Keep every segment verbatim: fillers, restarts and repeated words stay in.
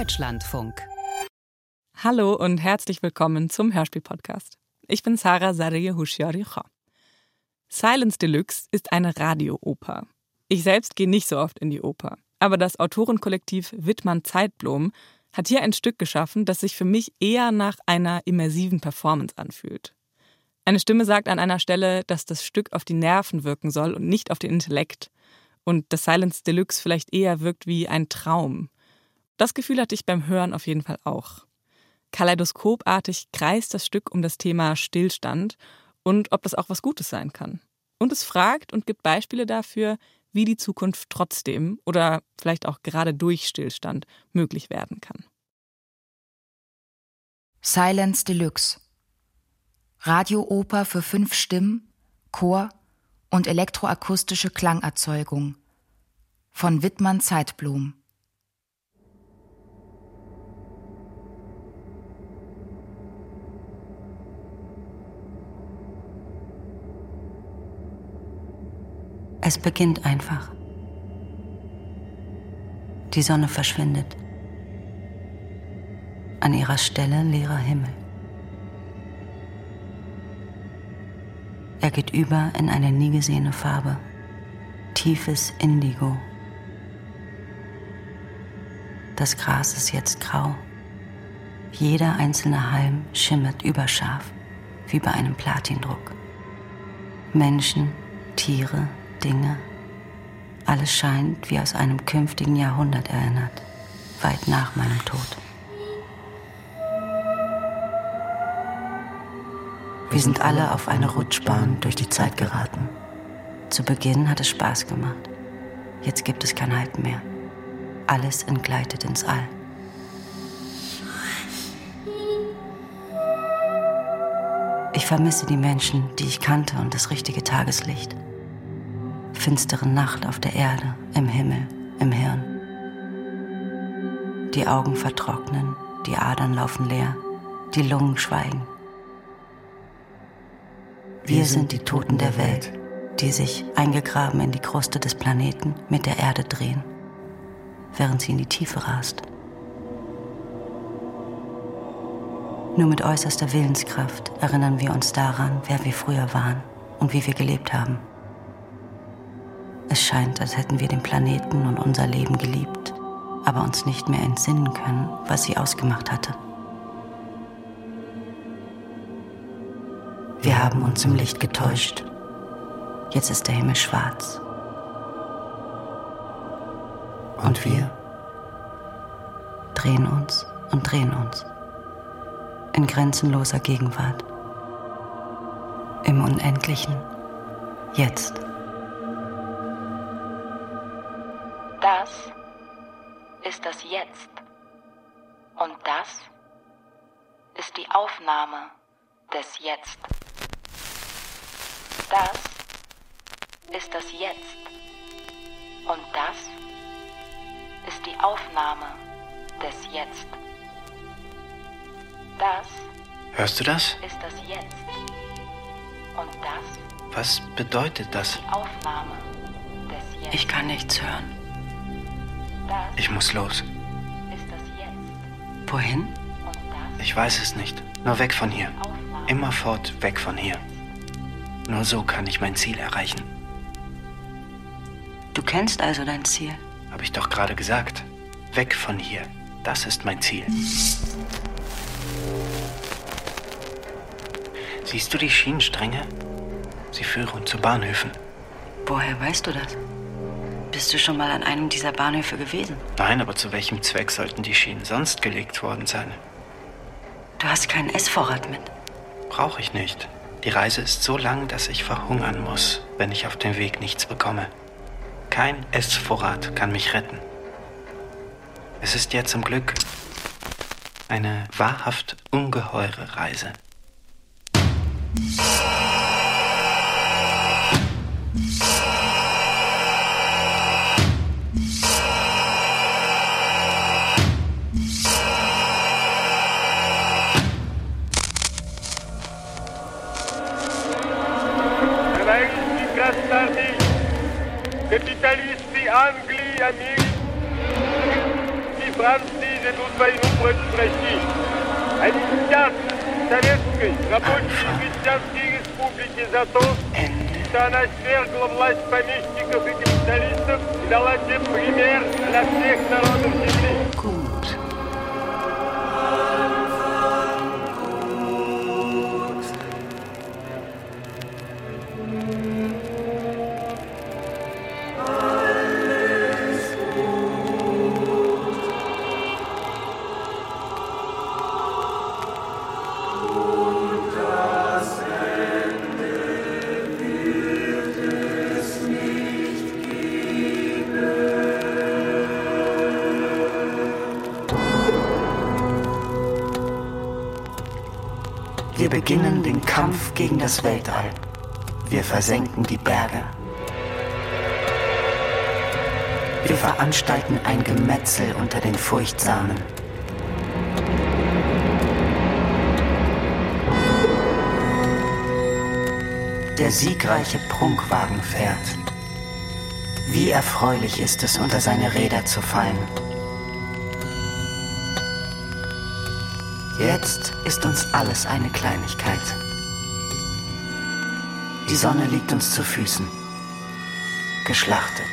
Deutschlandfunk. Hallo und herzlich willkommen zum Hörspiel-Podcast. Ich bin Sarah Sarıyer-Huşyar-Yucha. Silence Deluxe ist eine Radiooper. Ich selbst gehe nicht so oft in die Oper, aber das Autorenkollektiv Wittmann Zeitblom hat hier ein Stück geschaffen, das sich für mich eher nach einer immersiven Performance anfühlt. Eine Stimme sagt an einer Stelle, dass das Stück auf die Nerven wirken soll und nicht auf den Intellekt. Und das Silence Deluxe vielleicht eher wirkt wie ein Traum. Das Gefühl hatte ich beim Hören auf jeden Fall auch. Kaleidoskopartig kreist das Stück um das Thema Stillstand und ob das auch was Gutes sein kann. Und es fragt und gibt Beispiele dafür, wie die Zukunft trotzdem oder vielleicht auch gerade durch Stillstand möglich werden kann. Silence Deluxe. Radiooper für fünf Stimmen, Chor und elektroakustische Klangerzeugung. Von Wittmann Zeitblom. Es beginnt einfach. Die Sonne verschwindet. An ihrer Stelle leerer Himmel. Er geht über in eine nie gesehene Farbe. Tiefes Indigo. Das Gras ist jetzt grau. Jeder einzelne Halm schimmert überscharf, wie bei einem Platindruck. Menschen, Tiere, Dinge, alles scheint wie aus einem künftigen Jahrhundert erinnert, weit nach meinem Tod. Wir sind alle auf eine Rutschbahn durch die Zeit geraten. Zu Beginn hat es Spaß gemacht. Jetzt gibt es kein Halten mehr. Alles entgleitet ins All. Ich vermisse die Menschen, die ich kannte und das richtige Tageslicht. Finstere Nacht auf der Erde, im Himmel, im Hirn. Die Augen vertrocknen, die Adern laufen leer, die Lungen schweigen. Wir sind die Toten der Welt, die sich, eingegraben in die Kruste des Planeten, mit der Erde drehen, während sie in die Tiefe rast. Nur mit äußerster Willenskraft erinnern wir uns daran, wer wir früher waren und wie wir gelebt haben. Es scheint, als hätten wir den Planeten und unser Leben geliebt, aber uns nicht mehr entsinnen können, was sie ausgemacht hatte. Wir haben uns im Licht getäuscht. Jetzt ist der Himmel schwarz. Und wir drehen uns und drehen uns. In grenzenloser Gegenwart. Im Unendlichen. Jetzt. Das ist das Jetzt. Und das ist die Aufnahme des Jetzt. Das ist das Jetzt. Und das ist die Aufnahme des Jetzt. Das Hörst du das? ist das Jetzt. Und das Was bedeutet das? ist die Aufnahme des Jetzt. Ich kann nichts hören. Das Ich muss los. ist das Jetzt. Wohin? Und das Ich weiß es nicht. Nur weg von hier. Aufnahme. Immerfort weg von hier. Nur so kann ich mein Ziel erreichen. Du kennst also dein Ziel. Habe ich doch gerade gesagt. Weg von hier. Das ist mein Ziel. Siehst du die Schienenstränge? Sie führen zu Bahnhöfen. Woher weißt du das? Bist du schon mal an einem dieser Bahnhöfe gewesen? Nein, aber zu welchem Zweck sollten die Schienen sonst gelegt worden sein? Du hast keinen Essvorrat mit. Brauche ich nicht. Die Reise ist so lang, dass ich verhungern muss, wenn ich auf dem Weg nichts bekomme. Kein Essvorrat kann mich retten. Es ist ja zum Glück eine wahrhaft ungeheure Reise. Capitalisti Angli, amici, Франции ведут войну против России. Они мстят Советской Рабочей Крестьянской Республике за то, что она свергла власть помещиков и капиталистов и дала тем пример для всех народов земли. Gut. Wir beginnen den Kampf gegen das Weltall. Wir versenken die Berge. Wir veranstalten ein Gemetzel unter den Furchtsamen. Der siegreiche Prunkwagen fährt. Wie erfreulich ist es, unter seine Räder zu fallen. Jetzt ist uns alles eine Kleinigkeit. Die Sonne liegt uns zu Füßen. Geschlachtet.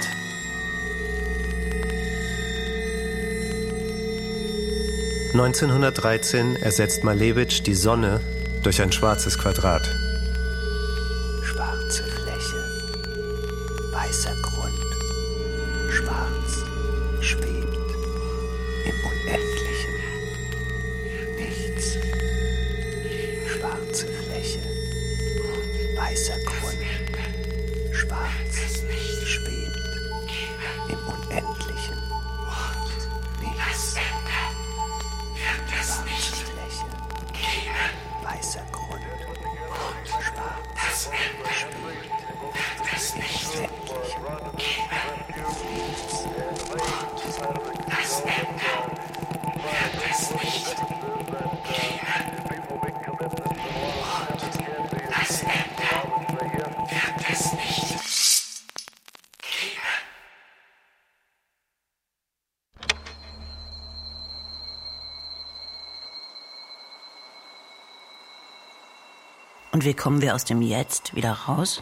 neunzehnhundertdreizehn ersetzt Malevich die Sonne durch ein schwarzes Quadrat. Schwarze Fläche, weißer Grund, schwarz, schwebt im Unendlichen. Nichts. Schwarze Fläche, weißer Grund, schwarz, schwebt im Unendlichen. Nichts. Schwarze Fläche, weißer Grund, schwarz, schwebt im Unendlichen. Und wie kommen wir aus dem Jetzt wieder raus?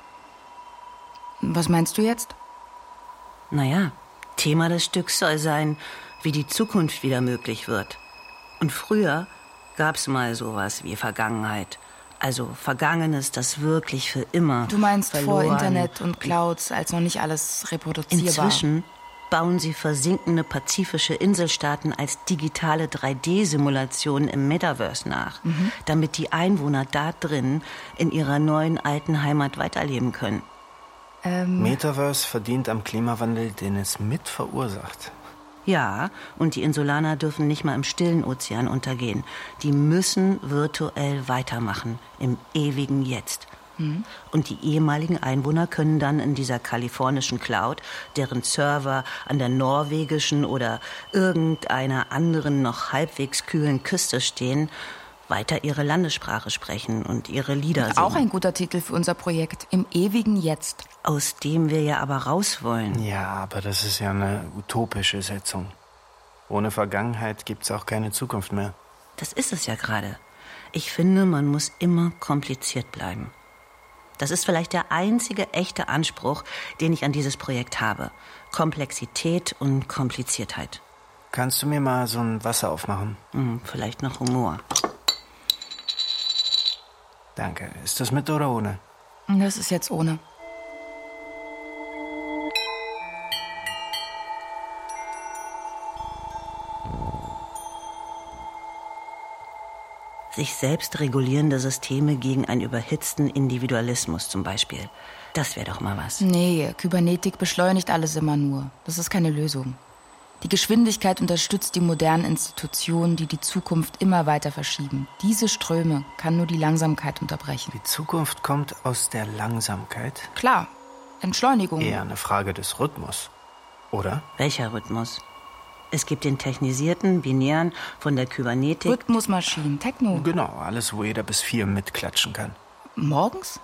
Was meinst du jetzt? Naja, Thema des Stücks soll sein, wie die Zukunft wieder möglich wird. Und früher gab's mal sowas wie Vergangenheit. Also Vergangenes, das wirklich für immer Du meinst verloren. vor Internet und Clouds, als noch nicht alles reproduzierbar. Inzwischen bauen sie versinkende pazifische Inselstaaten als digitale drei D-Simulationen im Metaverse nach, mhm. damit die Einwohner da drin in ihrer neuen alten Heimat weiterleben können. Ähm, Metaverse verdient am Klimawandel, den es mit verursacht. Ja, und die Insulaner dürfen nicht mal im stillen Ozean untergehen. Die müssen virtuell weitermachen, im ewigen Jetzt. Mhm. Und die ehemaligen Einwohner können dann in dieser kalifornischen Cloud, deren Server an der norwegischen oder irgendeiner anderen noch halbwegs kühlen Küste stehen, weiter ihre Landessprache sprechen und ihre Lieder singen. Auch ein guter Titel für unser Projekt, im ewigen Jetzt. Aus dem wir ja aber raus wollen. Ja, aber das ist ja eine utopische Setzung. Ohne Vergangenheit gibt's auch keine Zukunft mehr. Das ist es ja gerade. Ich finde, man muss immer kompliziert bleiben. Das ist vielleicht der einzige echte Anspruch, den ich an dieses Projekt habe. Komplexität und Kompliziertheit. Kannst du mir mal so ein Wasser aufmachen? Hm, vielleicht noch Humor. Danke. Ist das mit oder ohne? Das ist jetzt ohne. Sich selbst regulierende Systeme gegen einen überhitzten Individualismus zum Beispiel. Das wäre doch mal was. Nee, Kybernetik beschleunigt alles immer nur. Das ist keine Lösung. Die Geschwindigkeit unterstützt die modernen Institutionen, die die Zukunft immer weiter verschieben. Diese Ströme kann nur die Langsamkeit unterbrechen. Die Zukunft kommt aus der Langsamkeit? Klar, Entschleunigung. Eher eine Frage des Rhythmus, oder? Welcher Rhythmus? Es gibt den technisierten, binären von der Kybernetik. Rhythmusmaschinen, Techno. Genau, alles, wo jeder bis vier mitklatschen kann. Morgens?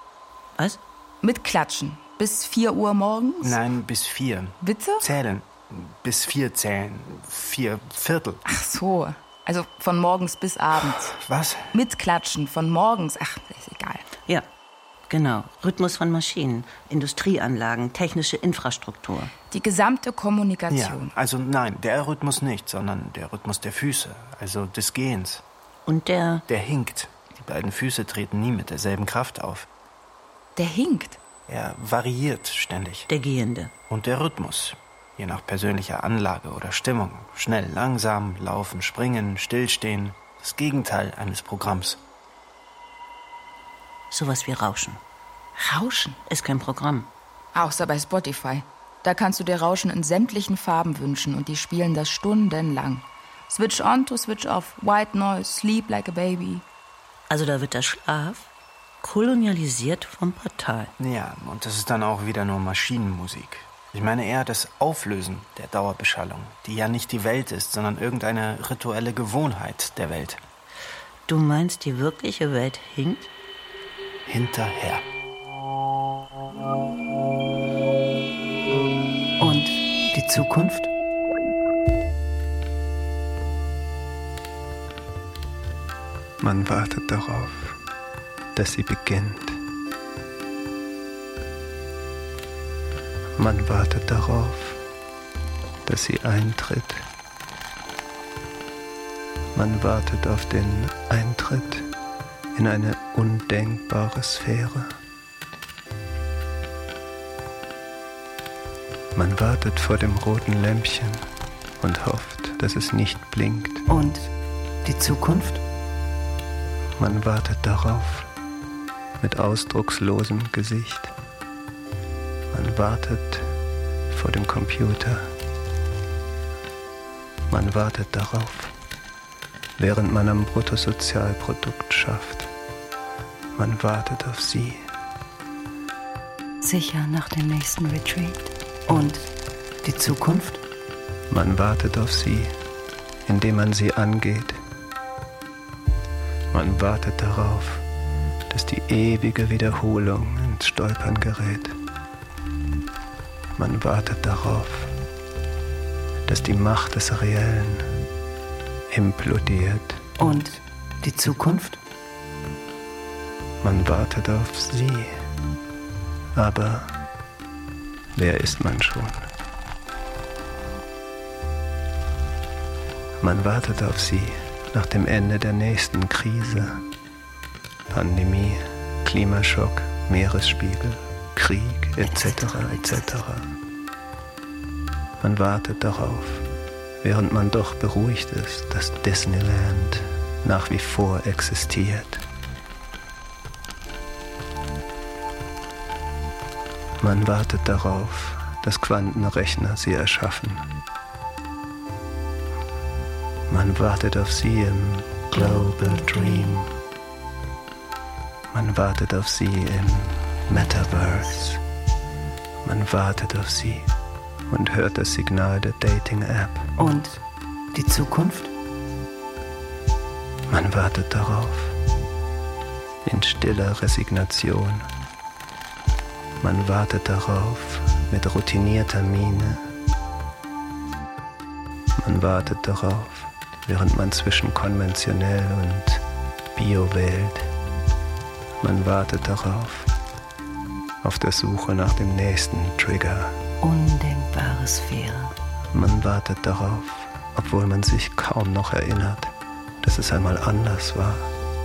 Was? Mitklatschen. Bis vier Uhr morgens? Nein, bis vier. Bitte? Zählen. bis vier zählen. Vier Viertel. Ach so, also von morgens bis abends. Was? Mitklatschen von morgens. Ach, ist egal. Ja, genau. Rhythmus von Maschinen, Industrieanlagen, technische Infrastruktur. Die gesamte Kommunikation. Ja, also nein, der Rhythmus nicht, sondern der Rhythmus der Füße, also des Gehens. Und der? Der hinkt. Die beiden Füße treten nie mit derselben Kraft auf. Der hinkt? Er variiert ständig. Der Gehende. Und der Rhythmus, je nach persönlicher Anlage oder Stimmung. Schnell, langsam, laufen, springen, stillstehen. Das Gegenteil eines Programms. Sowas wie Rauschen. Rauschen? Ist kein Programm. Außer bei Spotify. Da kannst du dir Rauschen in sämtlichen Farben wünschen und die spielen das stundenlang. Switch on to switch off. White noise, sleep like a baby. Also da wird der Schlaf kolonialisiert vom Portal. Ja, und das ist dann auch wieder nur Maschinenmusik. Ich meine eher das Auflösen der Dauerbeschallung, die ja nicht die Welt ist, sondern irgendeine rituelle Gewohnheit der Welt. Du meinst, die wirkliche Welt hinkt? Hinterher. Und die Zukunft? Man wartet darauf, dass sie beginnt. Man wartet darauf, dass sie eintritt. Man wartet auf den Eintritt in eine undenkbare Sphäre. Man wartet vor dem roten Lämpchen und hofft, dass es nicht blinkt. Und die Zukunft? Man wartet darauf mit ausdruckslosem Gesicht. Man wartet vor dem Computer. Man wartet darauf, während man am Bruttosozialprodukt schafft. Man wartet auf sie. Sicher nach dem nächsten Retreat. Und die Zukunft? Man wartet auf sie, indem man sie angeht. Man wartet darauf, dass die ewige Wiederholung ins Stolpern gerät. Man wartet darauf, dass die Macht des Reellen implodiert. Und die Zukunft? Man wartet auf sie. Aber wer ist man schon? Man wartet auf sie nach dem Ende der nächsten Krise. Pandemie, Klimaschock, Meeresspiegel, Krieg, et cetera et cetera. Man wartet darauf, während man doch beruhigt ist, dass Disneyland nach wie vor existiert. Man wartet darauf, dass Quantenrechner sie erschaffen. Man wartet auf sie im Global Dream. Man wartet auf sie im Metaverse. Man wartet auf sie und hört das Signal der Dating-App. Und die Zukunft? Man wartet darauf in stiller Resignation. Man wartet darauf mit routinierter Miene. Man wartet darauf, während man zwischen konventionell und Bio wählt. Man wartet darauf, auf der Suche nach dem nächsten Trigger. Undenkbare Sphäre. Man wartet darauf, obwohl man sich kaum noch erinnert, dass es einmal anders war.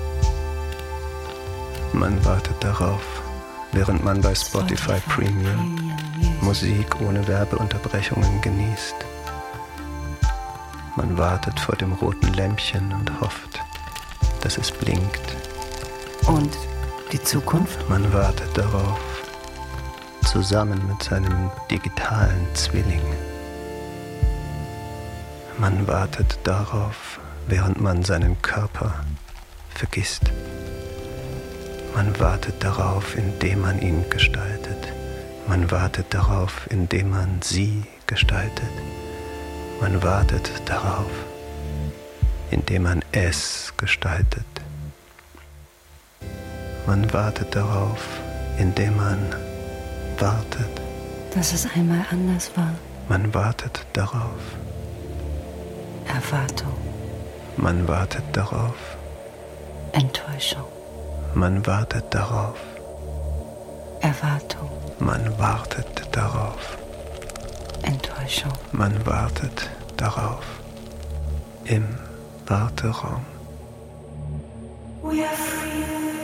Man wartet darauf, während man bei Spotify Premium Musik ohne Werbeunterbrechungen genießt. Man wartet vor dem roten Lämpchen und hofft, dass es blinkt. Und die Zukunft? Man wartet darauf, zusammen mit seinem digitalen Zwilling. Man wartet darauf, während man seinen Körper vergisst. Man wartet darauf, indem man ihn gestaltet. Man wartet darauf, indem man sie gestaltet. Man wartet darauf, indem man es gestaltet. Man wartet darauf, indem man wartet. Dass es einmal anders war. Man wartet darauf. Erwartung. Man wartet darauf. Enttäuschung. Man wartet darauf. Erwartung. Man wartet darauf. Enttäuschung. Man wartet darauf. Im Warteraum. We are free.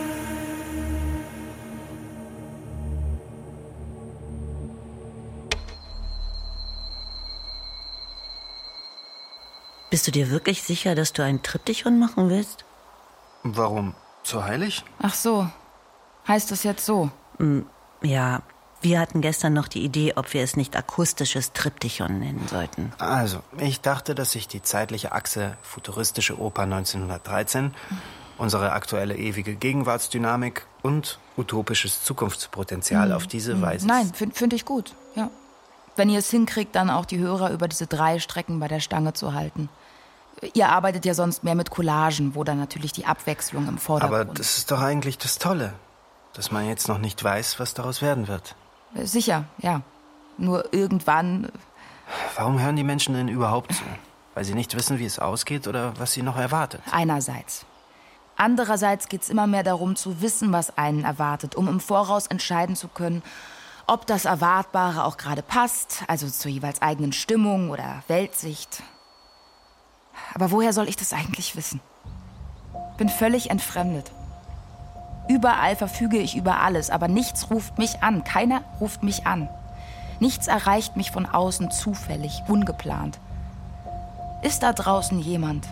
Bist du dir wirklich sicher, dass du ein Triptychon machen willst? Warum? Zu heilig? Ach so. Heißt das jetzt so? Ja, wir hatten gestern noch die Idee, ob wir es nicht akustisches Triptychon nennen sollten. Also, ich dachte, dass sich die zeitliche Achse futuristische Oper neunzehnhundertdreizehn, unsere aktuelle ewige Gegenwartsdynamik und utopisches Zukunftspotenzial auf diese Weise... Nein, finde find ich gut, ja. Wenn ihr es hinkriegt, dann auch die Hörer über diese drei Strecken bei der Stange zu halten. Ihr arbeitet ja sonst mehr mit Collagen, wo dann natürlich die Abwechslung im Vordergrund... Aber das ist doch eigentlich das Tolle, dass man jetzt noch nicht weiß, was daraus werden wird. Sicher, ja. Nur irgendwann... Warum hören die Menschen denn überhaupt zu? Weil sie nicht wissen, wie es ausgeht oder was sie noch erwartet? Einerseits. Andererseits geht es immer mehr darum, zu wissen, was einen erwartet, um im Voraus entscheiden zu können, ob das Erwartbare auch gerade passt, also zur jeweils eigenen Stimmung oder Weltsicht. Aber woher soll ich das eigentlich wissen? Bin völlig entfremdet. Überall verfüge ich über alles, aber nichts ruft mich an. Keiner ruft mich an. Nichts erreicht mich von außen zufällig, ungeplant. Ist da draußen jemand?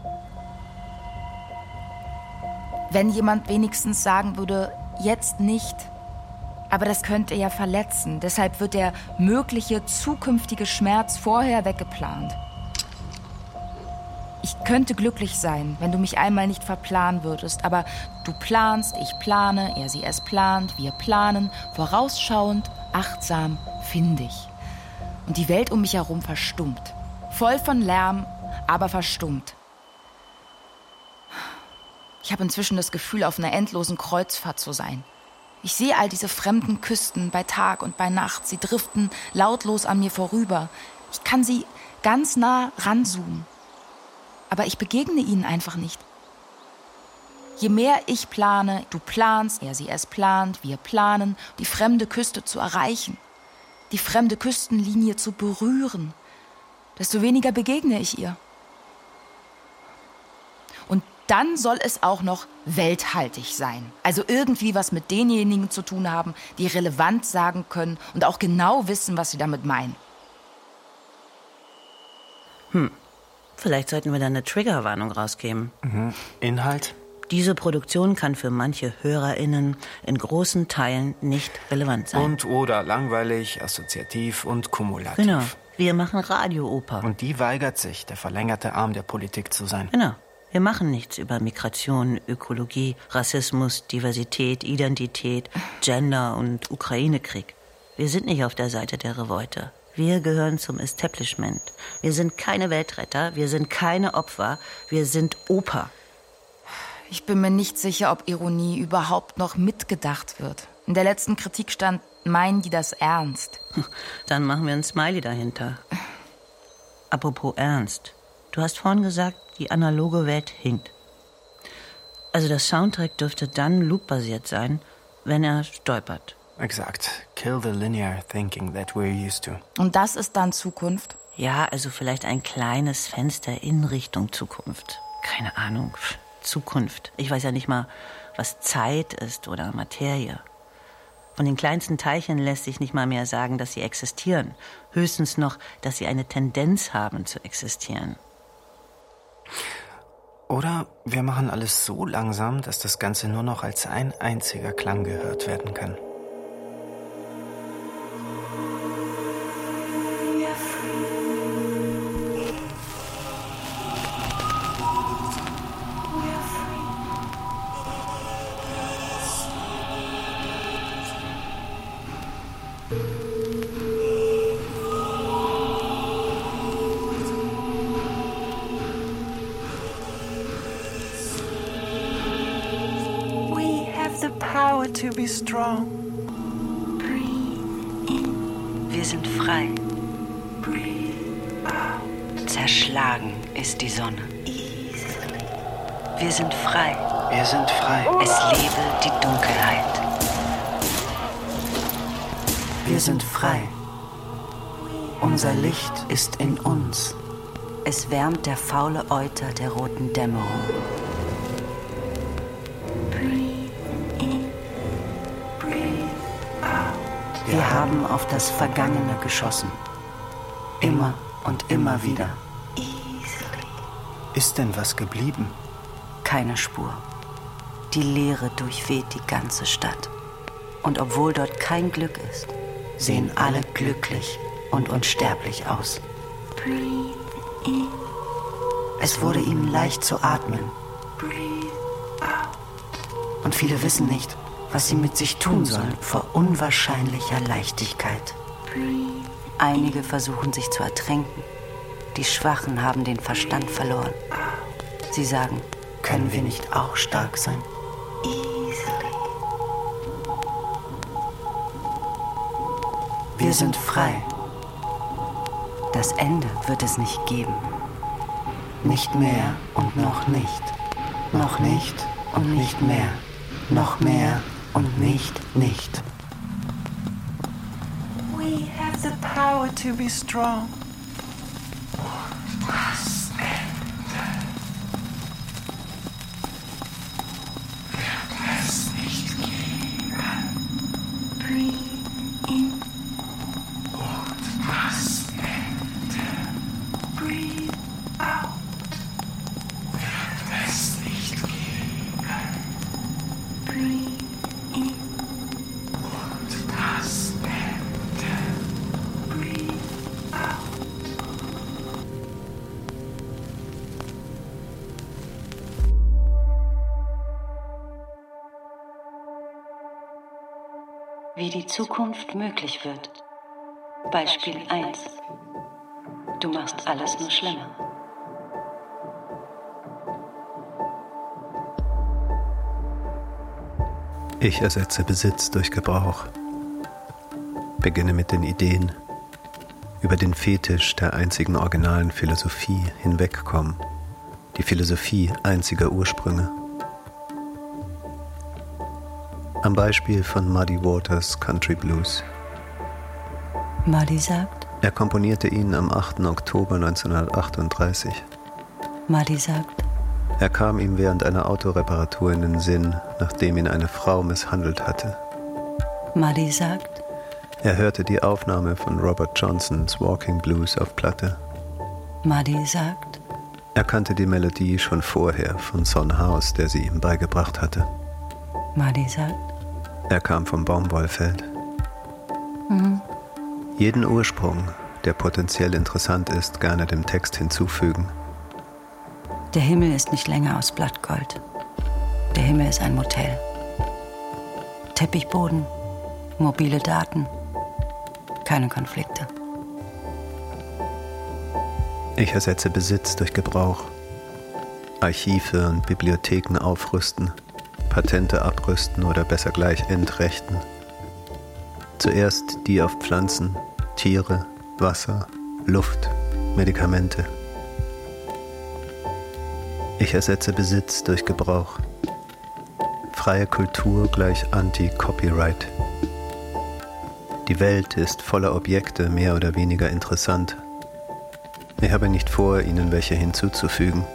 Wenn jemand wenigstens sagen würde, jetzt nicht. Aber das könnte ja verletzen. Deshalb wird der mögliche zukünftige Schmerz vorher weggeplant. Ich könnte glücklich sein, wenn du mich einmal nicht verplanen würdest. Aber du planst, ich plane, er, sie, es plant, wir planen, vorausschauend, achtsam, findig. Und die Welt um mich herum verstummt. Voll von Lärm, aber verstummt. Ich habe inzwischen das Gefühl, auf einer endlosen Kreuzfahrt zu sein. Ich sehe all diese fremden Küsten bei Tag und bei Nacht. Sie driften lautlos an mir vorüber. Ich kann sie ganz nah ranzoomen. Aber ich begegne ihnen einfach nicht. Je mehr ich plane, du planst, er, sie, es plant, wir planen, die fremde Küste zu erreichen, die fremde Küstenlinie zu berühren, desto weniger begegne ich ihr. Und dann soll es auch noch welthaltig sein. Also irgendwie was mit denjenigen zu tun haben, die relevant sagen können und auch genau wissen, was sie damit meinen. Hm, vielleicht sollten wir da eine Triggerwarnung rausgeben. Mhm. Inhalt? Diese Produktion kann für manche HörerInnen in großen Teilen nicht relevant sein. Und oder langweilig, assoziativ und kumulativ. Genau, wir machen Radiooper. Und die weigert sich, der verlängerte Arm der Politik zu sein. Genau. Wir machen nichts über Migration, Ökologie, Rassismus, Diversität, Identität, Gender und Ukraine-Krieg. Wir sind nicht auf der Seite der Revolte. Wir gehören zum Establishment. Wir sind keine Weltretter, wir sind keine Opfer, wir sind Oper. Ich bin mir nicht sicher, ob Ironie überhaupt noch mitgedacht wird. In der letzten Kritik stand, meinen die das ernst? Dann machen wir ein Smiley dahinter. Apropos ernst. Du hast vorhin gesagt, die analoge Welt hinkt. Also der Soundtrack dürfte dann loop-basiert sein, wenn er stolpert. Exakt. Kill the linear thinking that we're used to. Und das ist dann Zukunft? Ja, also vielleicht ein kleines Fenster in Richtung Zukunft. Keine Ahnung. Zukunft. Ich weiß ja nicht mal, was Zeit ist oder Materie. Von den kleinsten Teilchen lässt sich nicht mal mehr sagen, dass sie existieren. Höchstens noch, dass sie eine Tendenz haben zu existieren. Oder wir machen alles so langsam, dass das Ganze nur noch als ein einziger Klang gehört werden kann. To be strong. Breathe in. Wir sind frei. Zerschlagen ist die Sonne. Wir sind frei. Wir sind frei. Es lebe die Dunkelheit. Wir sind frei. Unser Licht ist in uns. Es wärmt der faule Euter der roten Dämmerung. Wir haben auf das Vergangene geschossen. Immer und immer wieder. Ist denn was geblieben? Keine Spur. Die Leere durchweht die ganze Stadt. Und obwohl dort kein Glück ist, sehen alle glücklich und unsterblich aus. Es wurde ihnen leicht zu atmen. Und viele wissen nicht, was sie mit sich tun sollen vor unwahrscheinlicher Leichtigkeit. Einige versuchen sich zu ertränken. Die Schwachen haben den Verstand verloren. Sie sagen, können wir nicht auch stark sein? Wir sind frei. Das Ende wird es nicht geben. Nicht mehr und noch nicht. Noch nicht und nicht mehr. Noch mehr und nicht nicht. We have the power to be strong. Wie die Zukunft möglich wird. Beispiel eins. Du machst alles nur schlimmer. Ich ersetze Besitz durch Gebrauch. Beginne mit den Ideen. Über den Fetisch der einzigen originalen Philosophie hinwegkommen. Die Philosophie einziger Ursprünge. Am Beispiel von Muddy Waters Country Blues. Muddy sagt? Er komponierte ihn am achten Oktober neunzehnhundertachtunddreißig. Muddy sagt? Er kam ihm während einer Autoreparatur in den Sinn, nachdem ihn eine Frau misshandelt hatte. Muddy sagt? Er hörte die Aufnahme von Robert Johnsons Walking Blues auf Platte. Muddy sagt? Er kannte die Melodie schon vorher von Son House, der sie ihm beigebracht hatte. Muddy sagt? Er kam vom Baumwollfeld. Mhm. Jeden Ursprung, der potenziell interessant ist, gerne dem Text hinzufügen. Der Himmel ist nicht länger aus Blattgold. Der Himmel ist ein Motel. Teppichboden, mobile Daten, keine Konflikte. Ich ersetze Besitz durch Gebrauch. Archive und Bibliotheken aufrüsten. Patente abrüsten oder besser gleich entrechten. Zuerst die auf Pflanzen, Tiere, Wasser, Luft, Medikamente. Ich ersetze Besitz durch Gebrauch. Freie Kultur gleich Anti-Copyright. Die Welt ist voller Objekte, mehr oder weniger interessant. Ich habe nicht vor, ihnen welche hinzuzufügen.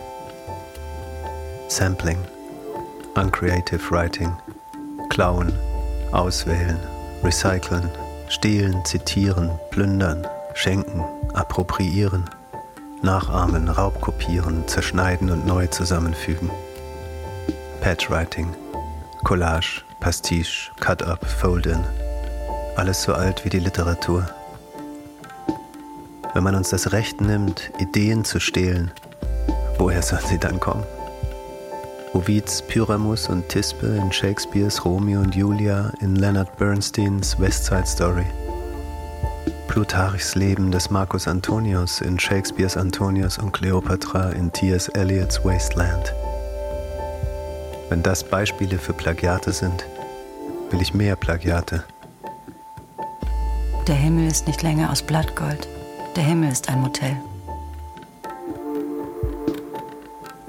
Sampling. Uncreative Writing, klauen, auswählen, recyceln, stehlen, zitieren, plündern, schenken, appropriieren, nachahmen, raubkopieren, zerschneiden und neu zusammenfügen. Patchwriting, Collage, Pastiche, Cut-up, Fold-in, alles so alt wie die Literatur. Wenn man uns das Recht nimmt, Ideen zu stehlen, woher sollen sie dann kommen? Ovids Pyramus und Thisbe in Shakespeares Romeo und Julia, in Leonard Bernsteins West Side Story. Plutarchs Leben des Marcus Antonius in Shakespeares Antonius und Cleopatra in T S Eliots Wasteland. Wenn das Beispiele für Plagiate sind, will ich mehr Plagiate. Der Himmel ist nicht länger aus Blattgold. Der Himmel ist ein Motel.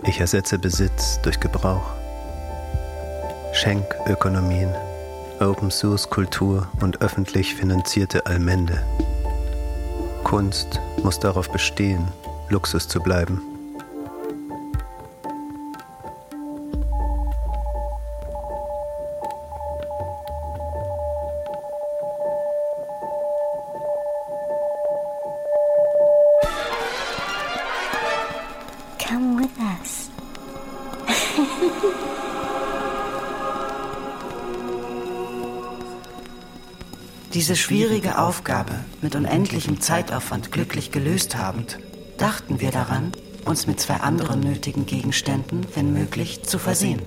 Ich ersetze Besitz durch Gebrauch. Schenkökonomien, Open-Source-Kultur und öffentlich finanzierte Allmende. Kunst muss darauf bestehen, Luxus zu bleiben. Come with us. Diese schwierige Aufgabe mit unendlichem Zeitaufwand glücklich gelöst habend, dachten wir daran, uns mit zwei anderen nötigen Gegenständen, wenn möglich, zu versehen.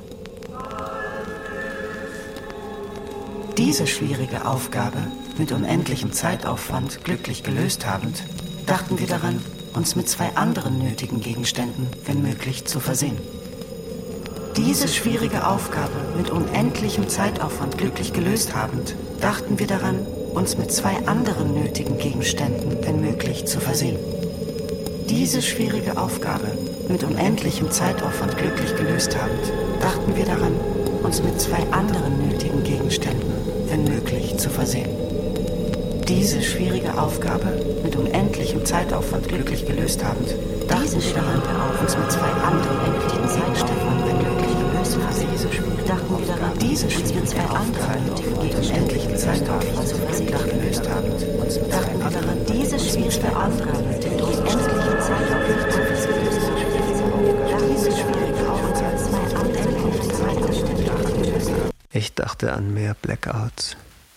Diese schwierige Aufgabe mit unendlichem Zeitaufwand glücklich gelöst habend, dachten wir daran, uns mit zwei anderen nötigen Gegenständen, wenn möglich, zu versehen. Diese schwierige Aufgabe mit unendlichem Zeitaufwand glücklich gelöst habend, dachten wir daran, uns mit zwei anderen nötigen Gegenständen, wenn möglich, zu versehen. Diese schwierige Aufgabe mit unendlichem Zeitaufwand glücklich gelöst habend, dachten wir daran, uns mit zwei anderen nötigen Gegenständen, wenn möglich, zu versehen. Diese schwierige Aufgabe mit unendlichem Zeitaufwand glücklich gelöst habend, dachten wir daran, uns mit zwei anderen nötigen Gegenständen, wenn möglich, gelöst haben. Dachten wir daran, diese schwierige Aufgabe mit unendlichem Zeitaufwand glücklich gelöst habend, dachten wir daran, diese schwierige Aufgabe mit unendlichem Zeitaufwand glücklich gelöst haben. Diese schwierige Aufgabe mit unendlichem Zeitaufwand gelöst haben. Ich dachte an mehr Blackouts.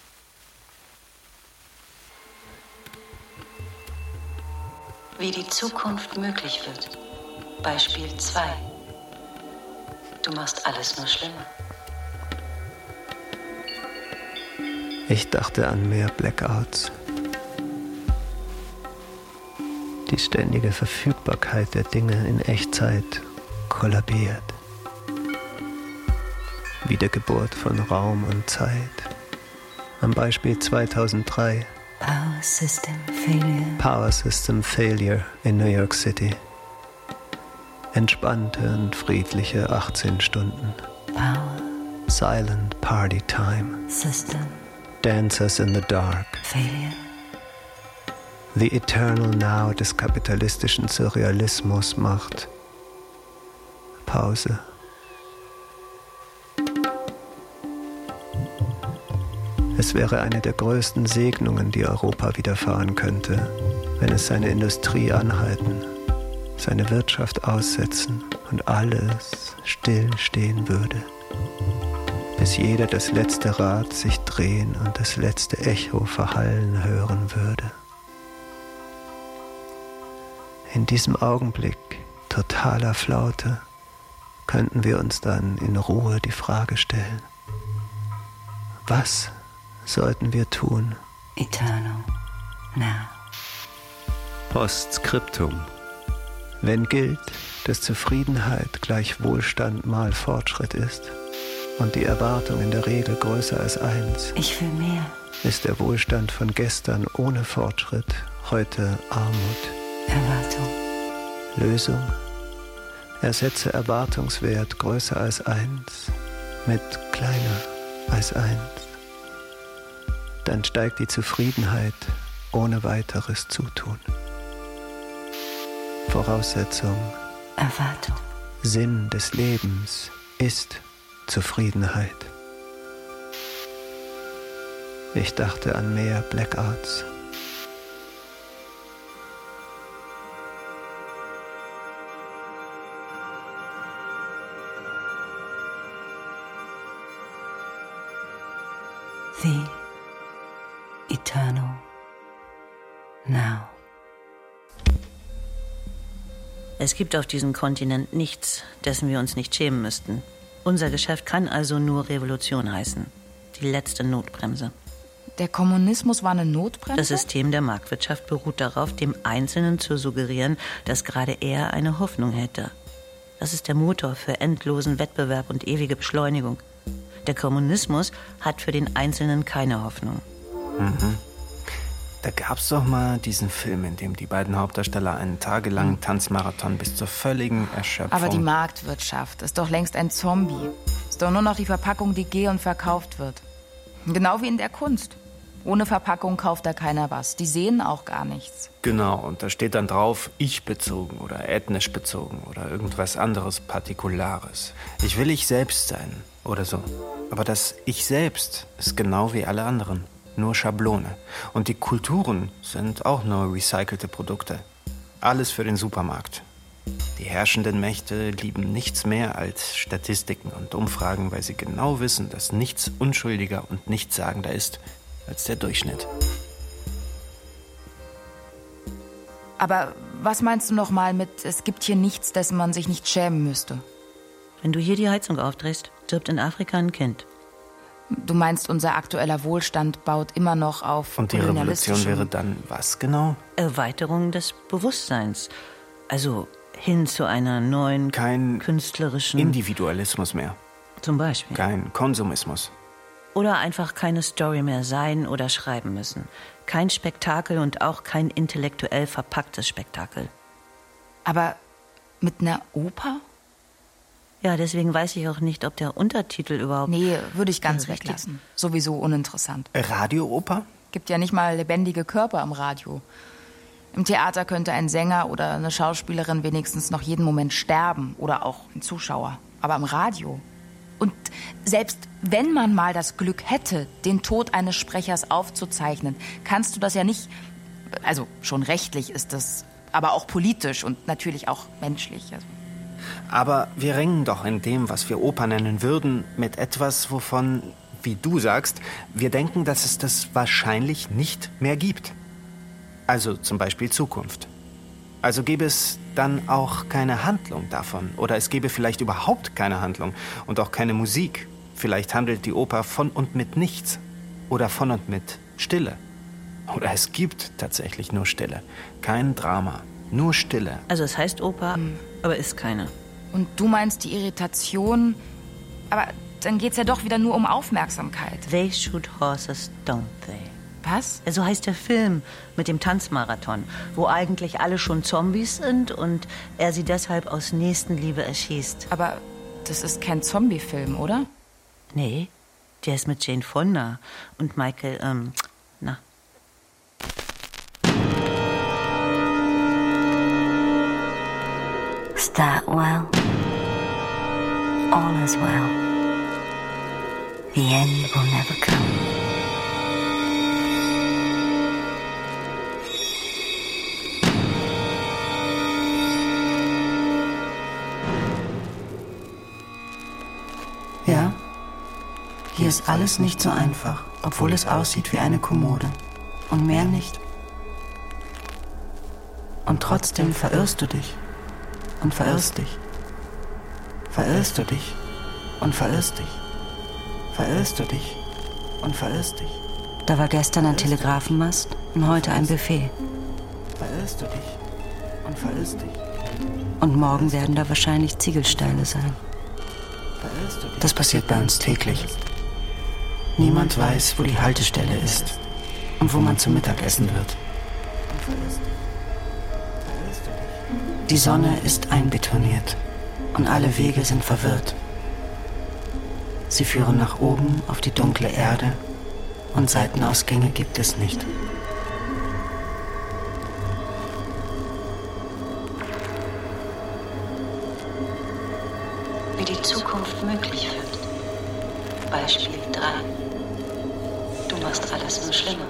Wie die Zukunft möglich wird. Beispiel zwei. Du machst alles nur schlimmer. Ich dachte an mehr Blackouts. Die ständige Verfügbarkeit der Dinge in Echtzeit kollabiert. Wiedergeburt von Raum und Zeit. Am Beispiel zweitausenddrei. Power System Failure. Power System Failure in New York City. Entspannte und friedliche achtzehn Stunden. Power. Silent Party Time. System. Dancers in the Dark. Failure. The Eternal Now des kapitalistischen Surrealismus macht Pause. Es wäre eine der größten Segnungen, die Europa widerfahren könnte, wenn es seine Industrie anhalten, seine Wirtschaft aussetzen und alles stillstehen würde, bis jeder das letzte Rad sich drehen und das letzte Echo verhallen hören würde. In diesem Augenblick totaler Flaute könnten wir uns dann in Ruhe die Frage stellen: Was sollten wir tun? Eternal Now. Postskriptum. Wenn gilt, dass Zufriedenheit gleich Wohlstand mal Fortschritt ist und die Erwartung in der Regel größer als eins, Ich will mehr. ist der Wohlstand von gestern ohne Fortschritt heute Armut. Erwartung. Lösung: Ersetze Erwartungswert größer als eins mit kleiner als eins. Dann steigt die Zufriedenheit ohne weiteres Zutun. Voraussetzung: Erwartung. Sinn des Lebens ist Zufriedenheit. Ich dachte an mehr Blackouts. The Eternal Now. Es gibt auf diesem Kontinent nichts, dessen wir uns nicht schämen müssten. Unser Geschäft kann also nur Revolution heißen. Die letzte Notbremse. Der Kommunismus war eine Notbremse? Das System der Marktwirtschaft beruht darauf, dem Einzelnen zu suggerieren, dass gerade er eine Hoffnung hätte. Das ist der Motor für endlosen Wettbewerb und ewige Beschleunigung. Der Kommunismus hat für den Einzelnen keine Hoffnung. Mhm. Da gab's doch mal diesen Film, in dem die beiden Hauptdarsteller einen tagelangen Tanzmarathon bis zur völligen Erschöpfung... Aber die Marktwirtschaft ist doch längst ein Zombie. Ist doch nur noch die Verpackung, die geh- und verkauft wird. Genau wie in der Kunst. Ohne Verpackung kauft da keiner was. Die sehen auch gar nichts. Genau, und da steht dann drauf, ich-bezogen oder ethnisch bezogen oder irgendwas anderes Partikulares. Ich will ich selbst sein oder so. Aber das Ich selbst ist genau wie alle anderen. Nur Schablone. Und die Kulturen sind auch nur recycelte Produkte. Alles für den Supermarkt. Die herrschenden Mächte lieben nichts mehr als Statistiken und Umfragen, weil sie genau wissen, dass nichts unschuldiger und nichtssagender ist als der Durchschnitt. Aber was meinst du noch mal mit, es gibt hier nichts, dessen man sich nicht schämen müsste? Wenn du hier die Heizung aufdrehst, stirbt in Afrika ein Kind. Du meinst, unser aktueller Wohlstand baut immer noch auf Und die Revolution wäre dann was genau? Erweiterung des Bewusstseins. Also hin zu einer neuen, kein künstlerischen... Individualismus mehr. Zum Beispiel. Kein Konsumismus. Oder einfach keine Story mehr sein oder schreiben müssen. Kein Spektakel und auch kein intellektuell verpacktes Spektakel. Aber mit einer Oper? Ja, deswegen weiß ich auch nicht, ob der Untertitel überhaupt... Nee, würde ich ganz Ja, richtig. weglassen. Sowieso uninteressant. Radiooper? Gibt ja nicht mal lebendige Körper im Radio. Im Theater könnte ein Sänger oder eine Schauspielerin wenigstens noch jeden Moment sterben. Oder auch ein Zuschauer. Aber im Radio... Und selbst wenn man mal das Glück hätte, den Tod eines Sprechers aufzuzeichnen, kannst du das ja nicht... Also schon rechtlich ist das, aber auch politisch und natürlich auch menschlich. Also. Aber wir ringen doch in dem, was wir Oper nennen würden, mit etwas, wovon, wie du sagst, wir denken, dass es das wahrscheinlich nicht mehr gibt. Also zum Beispiel Zukunft. Also gäbe es dann auch keine Handlung davon. Oder es gäbe vielleicht überhaupt keine Handlung und auch keine Musik. Vielleicht handelt die Oper von und mit nichts. Oder von und mit Stille. Oder es gibt tatsächlich nur Stille. Kein Drama, nur Stille. Also es heißt Oper, mhm. aber ist keine. Und du meinst die Irritation... Aber dann geht's ja doch wieder nur um Aufmerksamkeit. They shoot horses, don't they? Was? So heißt der Film mit dem Tanzmarathon, wo eigentlich alle schon Zombies sind und er sie deshalb aus Nächstenliebe erschießt. Aber das ist kein Zombie-Film, oder? Nee, der ist mit Jane Fonda und Michael, ähm, na. Start well. All is well. The end will never come. Ja, hier ist alles nicht so einfach, obwohl es aussieht wie eine Kommode. Und mehr nicht. Und trotzdem verirrst du dich. Und verirrst dich. Verirrst du dich. Und verirrst dich. Verirrst du dich. Und verirrst dich. Da war gestern ein Telegrafenmast und heute ein Buffet. Verirrst du dich. Und verirrst dich. Und morgen werden da wahrscheinlich Ziegelsteine sein. Das passiert bei uns täglich. Niemand weiß, wo die Haltestelle ist und wo man zum Mittagessen wird. Die Sonne ist einbetoniert und alle Wege sind verwirrt. Sie führen nach oben auf die dunkle Erde und Seitenausgänge gibt es nicht. Wie die Zukunft möglich wird. Beispiel drei. Du machst alles nur schlimmer.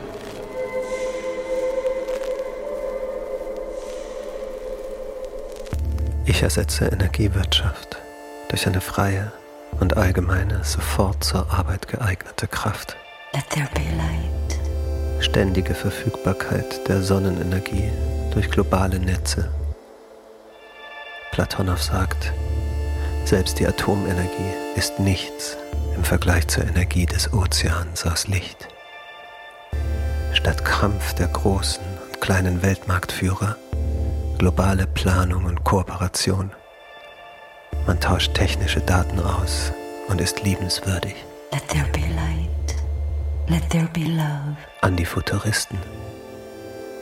Ich ersetze Energiewirtschaft durch eine freie und allgemeine, sofort zur Arbeit geeignete Kraft. Let there be light. Ständige Verfügbarkeit der Sonnenenergie durch globale Netze. Platonow sagt, selbst die Atomenergie ist nichts im Vergleich zur Energie des Ozeans aus Licht. Statt Kampf der großen und kleinen Weltmarktführer, globale Planung und Kooperation. Man tauscht technische Daten aus und ist liebenswürdig. Let there be light. Let there be love. An die Futuristen.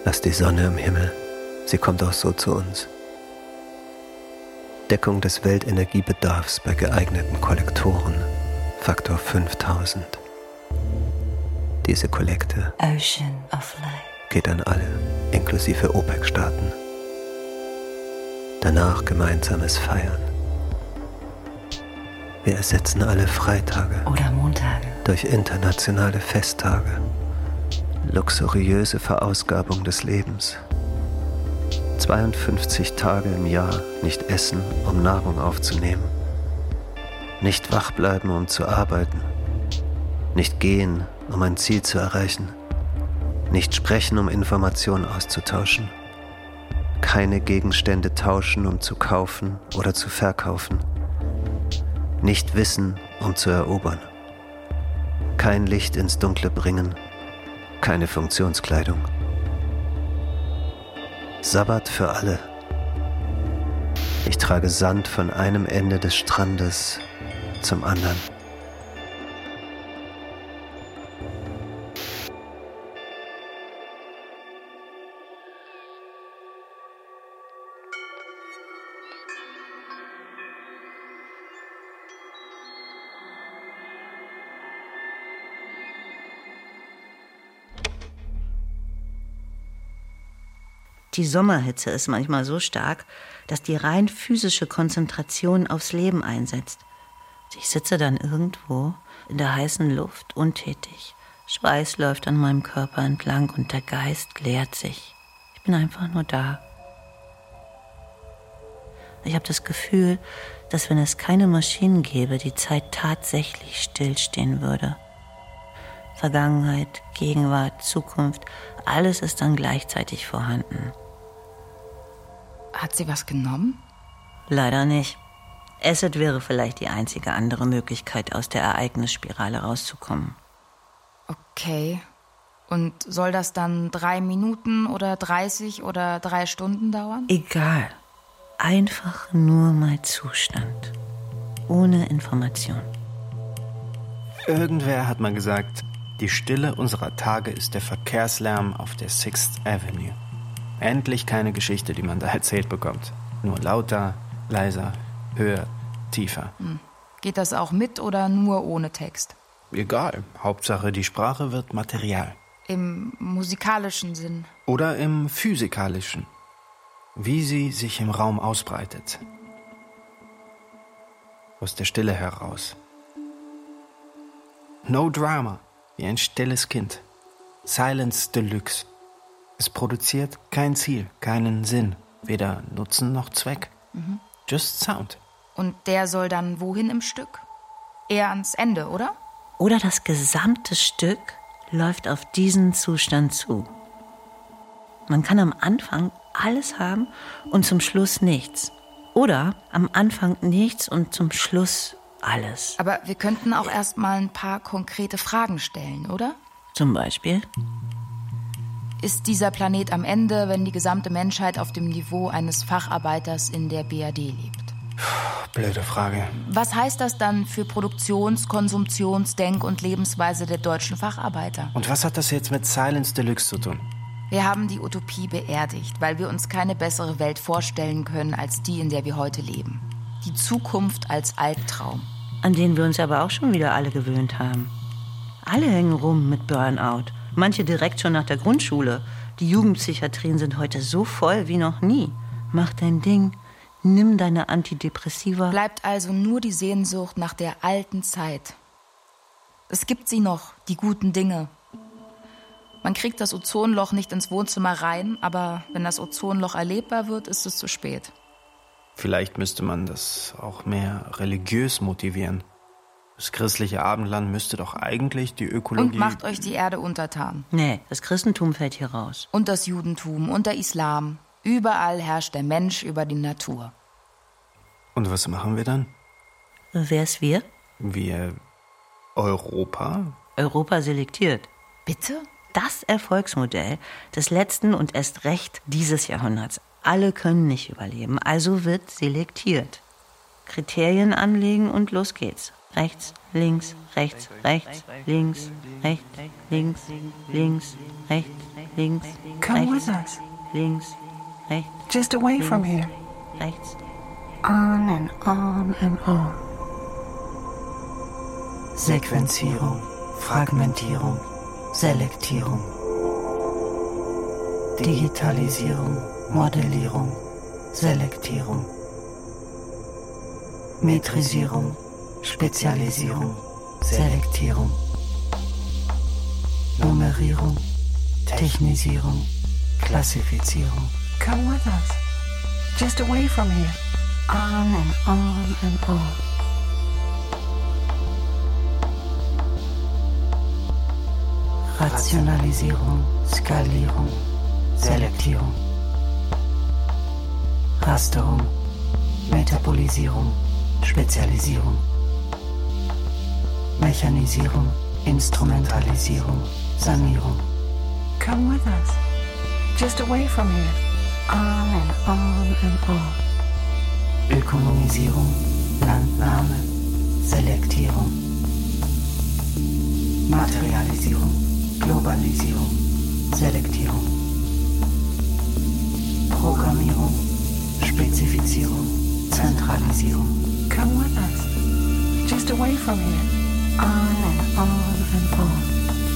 Lass die Sonne im Himmel, sie kommt auch so zu uns. Deckung des Weltenergiebedarfs bei geeigneten Kollektoren, Faktor fünftausend. Diese Kollekte Ocean of Light geht an alle, inklusive OPEC-Staaten. Danach gemeinsames Feiern. Wir ersetzen alle Freitage oder Montage durch internationale Festtage. Luxuriöse Verausgabung des Lebens. zweiundfünfzig Tage im Jahr nicht essen, um Nahrung aufzunehmen. Nicht wach bleiben, um zu arbeiten. Nicht gehen, um ein Ziel zu erreichen. Nicht sprechen, um Informationen auszutauschen. Keine Gegenstände tauschen, um zu kaufen oder zu verkaufen. Nicht wissen, um zu erobern. Kein Licht ins Dunkle bringen. Keine Funktionskleidung. Sabbat für alle. Ich trage Sand von einem Ende des Strandes zum anderen. Die Sommerhitze ist manchmal so stark, dass die rein physische Konzentration aufs Leben einsetzt. Ich sitze dann irgendwo in der heißen Luft, untätig. Schweiß läuft an meinem Körper entlang und der Geist leert sich. Ich bin einfach nur da. Ich habe das Gefühl, dass wenn es keine Maschinen gäbe, die Zeit tatsächlich stillstehen würde. Vergangenheit, Gegenwart, Zukunft, alles ist dann gleichzeitig vorhanden. Hat sie was genommen? Leider nicht. Acid wäre vielleicht die einzige andere Möglichkeit, aus der Ereignisspirale rauszukommen. Okay. Und soll das dann drei Minuten oder dreißig oder drei Stunden dauern? Egal. Einfach nur mal Zustand. Ohne Information. Irgendwer hat mal gesagt, die Stille unserer Tage ist der Verkehrslärm auf der Sixth Avenue. Endlich keine Geschichte, die man da erzählt bekommt. Nur lauter, leiser, höher, tiefer. Hm. Geht das auch mit oder nur ohne Text? Egal. Hauptsache, die Sprache wird Material. Im musikalischen Sinn? Oder im physikalischen. Wie sie sich im Raum ausbreitet. Aus der Stille heraus. No Drama. Wie ein stilles Kind. Silence Deluxe. Es produziert kein Ziel, keinen Sinn. Weder Nutzen noch Zweck. Mhm. Just Sound. Und der soll dann wohin im Stück? Eher ans Ende, oder? Oder das gesamte Stück läuft auf diesen Zustand zu. Man kann am Anfang alles haben und zum Schluss nichts. Oder am Anfang nichts und zum Schluss alles. Aber wir könnten auch erst mal ein paar konkrete Fragen stellen, oder? Zum Beispiel? Ist dieser Planet am Ende, wenn die gesamte Menschheit auf dem Niveau eines Facharbeiters in der B R D lebt? Blöde Frage. Was heißt das dann für Produktions-, Konsumtions-, Denk- und Lebensweise der deutschen Facharbeiter? Und was hat das jetzt mit Silence Deluxe zu tun? Wir haben die Utopie beerdigt, weil wir uns keine bessere Welt vorstellen können als die, in der wir heute leben. Die Zukunft als Albtraum. An den wir uns aber auch schon wieder alle gewöhnt haben. Alle hängen rum mit Burnout. Manche direkt schon nach der Grundschule. Die Jugendpsychiatrien sind heute so voll wie noch nie. Mach dein Ding, nimm deine Antidepressiva. Bleibt also nur die Sehnsucht nach der alten Zeit. Es gibt sie noch, die guten Dinge. Man kriegt das Ozonloch nicht ins Wohnzimmer rein, aber wenn das Ozonloch erlebbar wird, ist es zu spät. Vielleicht müsste man das auch mehr religiös motivieren. Das christliche Abendland müsste doch eigentlich die Ökologie... Und macht euch die Erde untertan. Nee, das Christentum fällt hier raus. Und das Judentum und der Islam. Überall herrscht der Mensch über die Natur. Und was machen wir dann? Wer ist wir? Wir... Europa? Europa selektiert. Bitte? Das Erfolgsmodell des letzten und erst recht dieses Jahrhunderts. Alle können nicht überleben, also wird selektiert. Kriterien anlegen und los geht's. rechts, links, rechts, rechts, links, rechts, links, links, rechts, links, Come with us. links, rechts. Just away links, from here. Rechts. On and on and on. Sequenzierung, Fragmentierung, Selektierung, Digitalisierung, Modellierung, Selektierung, Metrisierung, Spezialisierung, Selektierung, Nummerierung, Technisierung, Klassifizierung. Come with us. Just away from here. On and on and on. Rationalisierung, Skalierung, Selektierung, Rasterung, Metabolisierung, Spezialisierung, Mechanisierung, Instrumentalisierung, Sanierung. Come with us. Just away from here. On and on and on. Ökonomisierung, Landnahme, Selektierung, Materialisierung, Globalisierung, Selektierung, Programmierung, Spezifizierung, Zentralisierung. Come with us. Just away from here. On and on and on.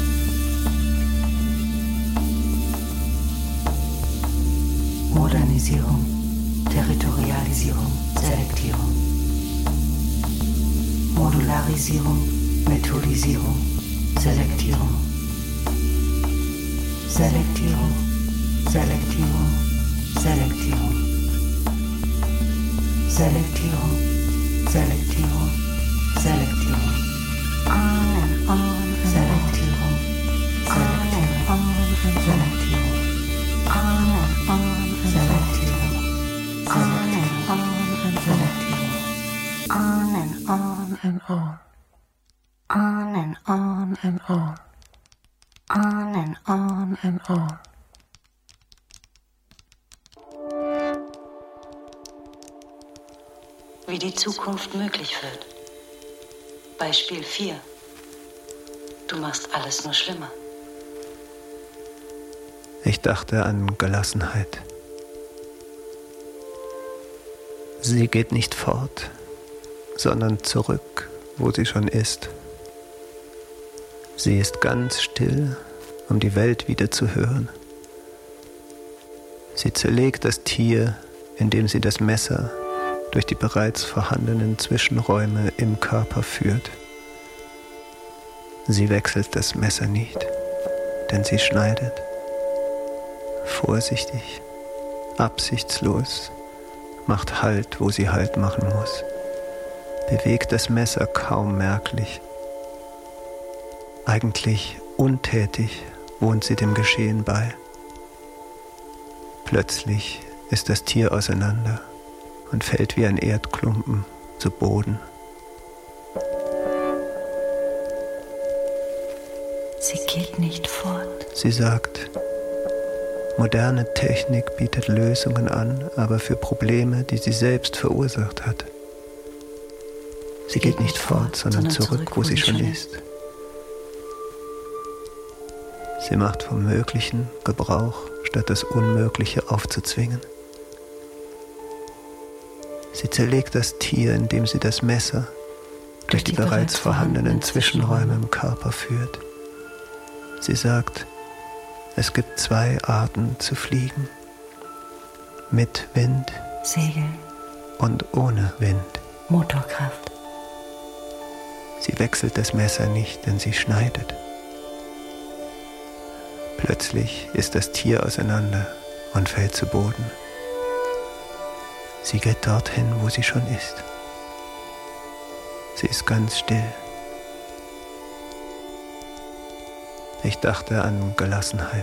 Modernisierung, Territorialisierung, Selektierung, Modularisierung, Methodisierung, Selektierung, Selektierung, Selektierung, Selektierung, Selektierung, Selektierung, Selektierung, On and on and Selektierung, Selektierung, Selektierung, on and on and Selektierung, on and on and on. On and on and on. On and on and on. Wie die Zukunft möglich wird. Beispiel vier. Du machst alles nur schlimmer. Ich dachte an Gelassenheit. Sie geht nicht fort, sondern zurück, wo sie schon ist. Sie ist ganz still, um die Welt wieder zu hören. Sie zerlegt das Tier, indem sie das Messer durch die bereits vorhandenen Zwischenräume im Körper führt. Sie wechselt das Messer nicht, denn sie schneidet. Vorsichtig, absichtslos, macht Halt, wo sie Halt machen muss, bewegt das Messer kaum merklich. Eigentlich untätig wohnt sie dem Geschehen bei. Plötzlich ist das Tier auseinander und fällt wie ein Erdklumpen zu Boden. Sie geht nicht fort. Sie sagt, moderne Technik bietet Lösungen an, aber für Probleme, die sie selbst verursacht hat. Sie geht nicht fort, sondern zurück, wo sie schon ist. Sie macht vom Möglichen Gebrauch, statt das Unmögliche aufzuzwingen. Sie zerlegt das Tier, indem sie das Messer durch die bereits vorhandenen Zwischenräume im Körper führt. Sie sagt, es gibt zwei Arten zu fliegen. Mit Wind, Segeln und ohne Wind. Motorkraft. Sie wechselt das Messer nicht, denn sie schneidet. Plötzlich ist das Tier auseinander und fällt zu Boden. Sie geht dorthin, wo sie schon ist. Sie ist ganz still. Ich dachte an Gelassenheit.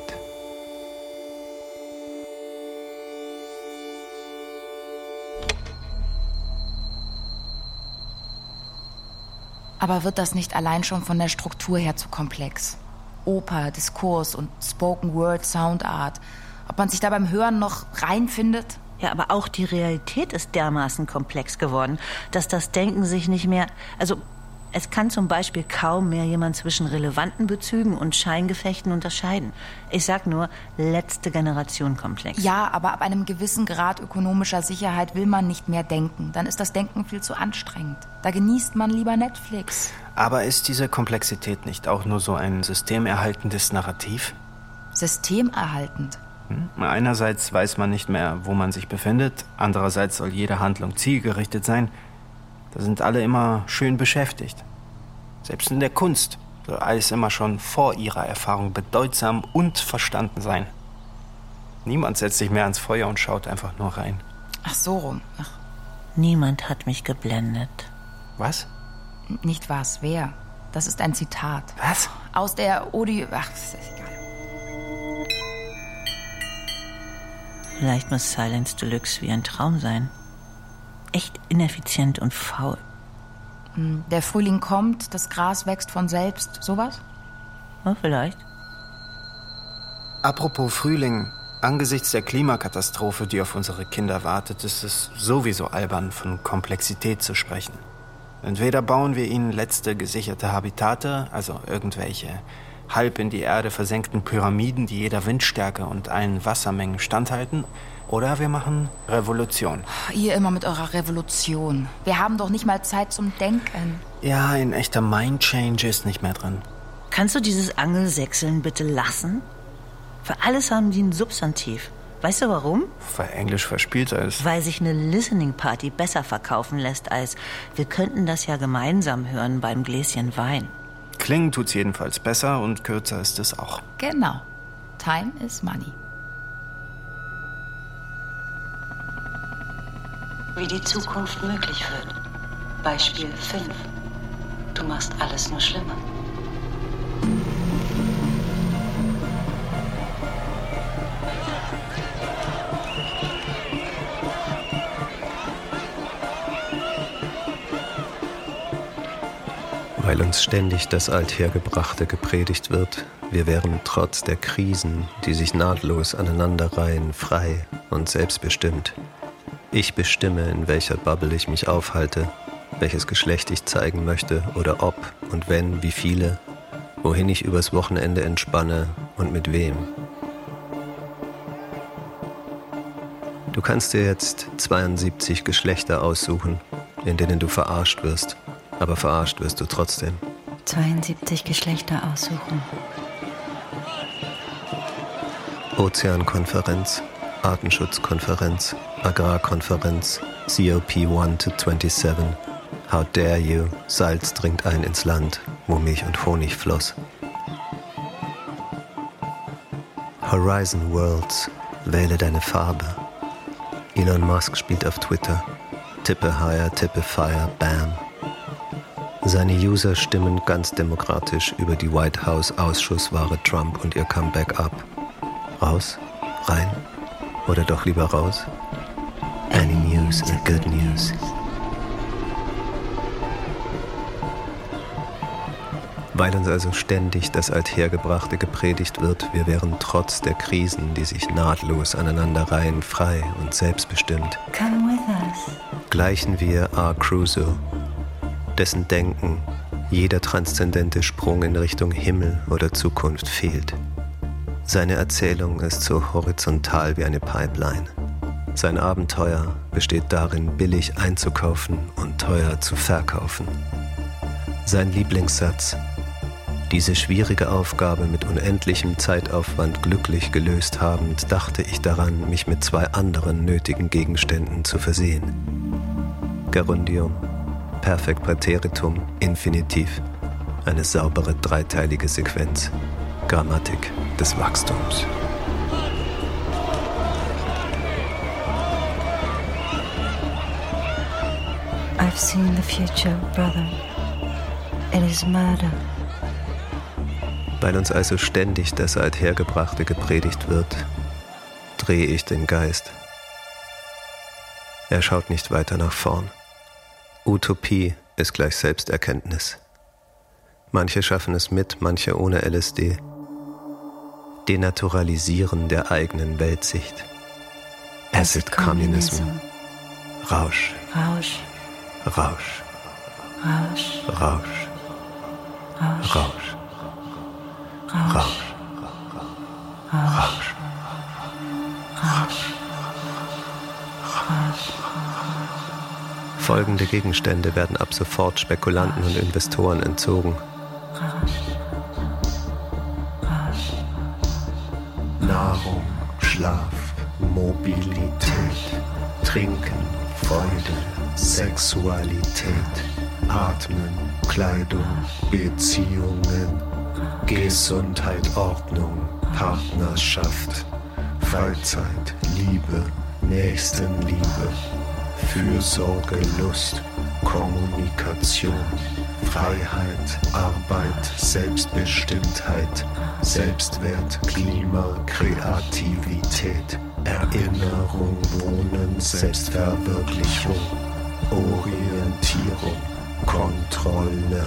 Aber wird das nicht allein schon von der Struktur her zu komplex? Oper, Diskurs und Spoken Word, Soundart. Ob man sich da beim Hören noch reinfindet? Ja, aber auch die Realität ist dermaßen komplex geworden, dass das Denken sich nicht mehr... Also, Es kann zum Beispiel kaum mehr jemand zwischen relevanten Bezügen und Scheingefechten unterscheiden. Ich sag nur, letzte Generation Komplex. Ja, aber ab einem gewissen Grad ökonomischer Sicherheit will man nicht mehr denken. Dann ist das Denken viel zu anstrengend. Da genießt man lieber Netflix. Aber ist diese Komplexität nicht auch nur so ein systemerhaltendes Narrativ? Systemerhaltend? Hm? Einerseits weiß man nicht mehr, wo man sich befindet. Andererseits soll jede Handlung zielgerichtet sein. Da sind alle immer schön beschäftigt. Selbst in der Kunst soll alles immer schon vor ihrer Erfahrung bedeutsam und verstanden sein. Niemand setzt sich mehr ans Feuer und schaut einfach nur rein. Ach so rum. Ach. Niemand hat mich geblendet. Was? Nicht was, wer? Das ist ein Zitat. Was? Aus der Odi... Ach, ist egal. Vielleicht muss Silence Deluxe wie ein Traum sein. Echt ineffizient und faul. Der Frühling kommt, das Gras wächst von selbst, sowas? Ja, vielleicht. Apropos Frühling, angesichts der Klimakatastrophe, die auf unsere Kinder wartet, ist es sowieso albern, von Komplexität zu sprechen. Entweder bauen wir ihnen letzte gesicherte Habitate, also irgendwelche halb in die Erde versenkten Pyramiden, die jeder Windstärke und allen Wassermengen standhalten, oder wir machen Revolution. Ihr immer mit eurer Revolution. Wir haben doch nicht mal Zeit zum Denken. Ja, ein echter Mind-Change ist nicht mehr drin. Kannst du dieses Angelsächseln bitte lassen? Für alles haben die ein Substantiv. Weißt du warum? Weil Englisch verspielter ist. Weil sich eine Listening-Party besser verkaufen lässt als wir könnten das ja gemeinsam hören beim Gläschen Wein. Klingen tut's jedenfalls besser und kürzer ist es auch. Genau. Time is money. Wie die Zukunft möglich wird. Beispiel fünf. Du machst alles nur schlimmer. Weil uns ständig das Althergebrachte gepredigt wird, wir wären trotz der Krisen, die sich nahtlos aneinanderreihen, frei und selbstbestimmt. Ich bestimme, in welcher Bubble ich mich aufhalte, welches Geschlecht ich zeigen möchte oder ob und wenn, wie viele, wohin ich übers Wochenende entspanne und mit wem. Du kannst dir jetzt zweiundsiebzig Geschlechter aussuchen, in denen du verarscht wirst, aber verarscht wirst du trotzdem. zweiundsiebzig Geschlechter aussuchen. Ozeankonferenz, Artenschutzkonferenz, Agrarkonferenz, C O P eins to siebenundzwanzig. How dare you, Salz dringt ein ins Land, wo Milch und Honig floss. Horizon Worlds, wähle deine Farbe. Elon Musk spielt auf Twitter. Tippe higher, tippe fire, bam. Seine User stimmen ganz demokratisch über die White House Ausschussware Trump und ihr Comeback ab. Raus? Rein? Oder doch lieber raus? Any news is good news. Weil uns also ständig das Althergebrachte gepredigt wird, wir wären trotz der Krisen, die sich nahtlos aneinanderreihen, frei und selbstbestimmt. Come with us. Gleichen wir R. Crusoe, dessen Denken jeder transzendente Sprung in Richtung Himmel oder Zukunft fehlt. Seine Erzählung ist so horizontal wie eine Pipeline. Sein Abenteuer besteht darin, billig einzukaufen und teuer zu verkaufen. Sein Lieblingssatz: Diese schwierige Aufgabe mit unendlichem Zeitaufwand glücklich gelöst habend, dachte ich daran, mich mit zwei anderen nötigen Gegenständen zu versehen. Gerundium, Perfekt Präteritum, Infinitiv, eine saubere dreiteilige Sequenz, Grammatik des Wachstums. I've seen the future, brother. It is murder. Weil uns also ständig das Althergebrachte gepredigt wird, drehe ich den Geist. Er schaut nicht weiter nach vorn. Utopie ist gleich Selbsterkenntnis. Manche schaffen es mit, manche ohne L S D. Denaturalisieren der eigenen Weltsicht. Acid Communism. Rausch. Rausch. Rausch. Rausch. Rausch. Rausch. Rausch. Rausch. Rausch. Rausch. Rausch. Folgende Gegenstände werden ab sofort Spekulanten und Investoren entzogen. Nahrung, Schlaf, Mobilität, Trinken, Freude, Sexualität, Atmen, Kleidung, Beziehungen, Gesundheit, Ordnung, Partnerschaft, Freizeit, Liebe, Nächstenliebe, Fürsorge, Lust, Kommunikation, Freiheit, Arbeit, Selbstbestimmtheit, Selbstwert, Klima, Kreativität, Erinnerung, Wohnen, Selbstverwirklichung, Orientierung, Kontrolle.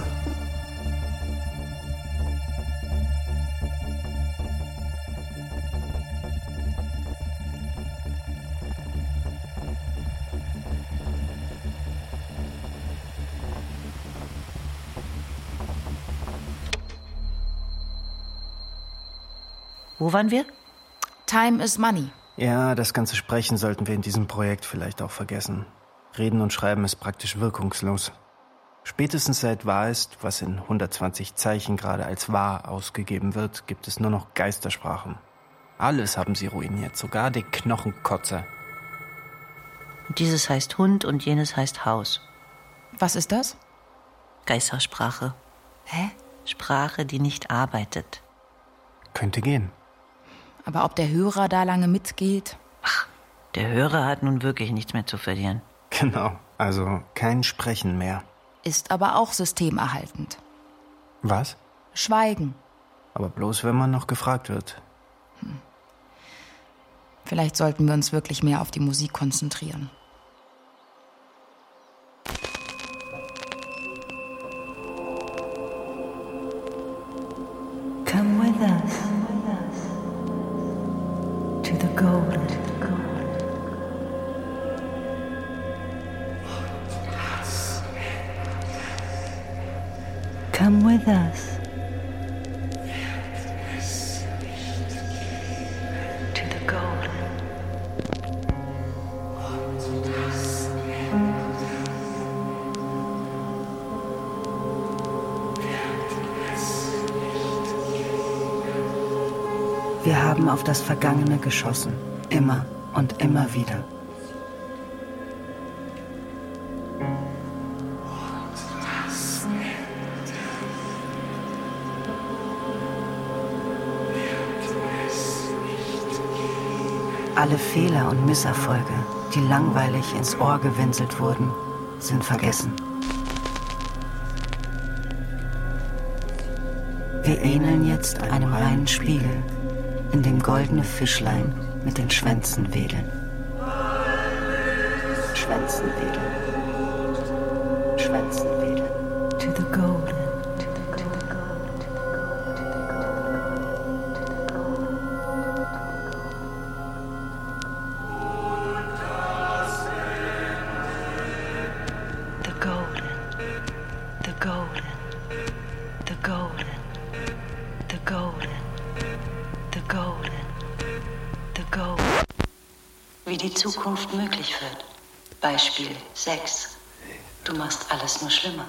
Wo waren wir? Time is money. Ja, das ganze Sprechen sollten wir in diesem Projekt vielleicht auch vergessen. Reden und Schreiben ist praktisch wirkungslos. Spätestens seit wahr ist, was in hundertzwanzig Zeichen gerade als wahr ausgegeben wird, gibt es nur noch Geistersprachen. Alles haben sie ruiniert, sogar die Knochenkotzer. Und dieses heißt Hund und jenes heißt Haus. Was ist das? Geistersprache. Hä? Sprache, die nicht arbeitet. Könnte gehen. Aber ob der Hörer da lange mitgeht? Ach, der Hörer hat nun wirklich nichts mehr zu verlieren. Genau, also kein Sprechen mehr. Ist aber auch systemerhaltend. Was? Schweigen. Aber bloß, wenn man noch gefragt wird. Hm. Vielleicht sollten wir uns wirklich mehr auf die Musik konzentrieren. Come with us to the golden. Come with us to the golden. Wir haben auf das Vergangene geschossen, immer und immer wieder. Alle Fehler und Misserfolge, die langweilig ins Ohr gewinselt wurden, sind vergessen. Wir ähneln jetzt einem reinen Spiegel, in dem goldene Fischlein mit den Schwänzen wedeln. Schwänzen wedeln. Schwänzen wedeln. To the golden. To the golden. The golden. The golden. The golden. The golden. The golden, the golden. Wie die Zukunft möglich wird. Beispiel Sex. Du machst alles nur schlimmer.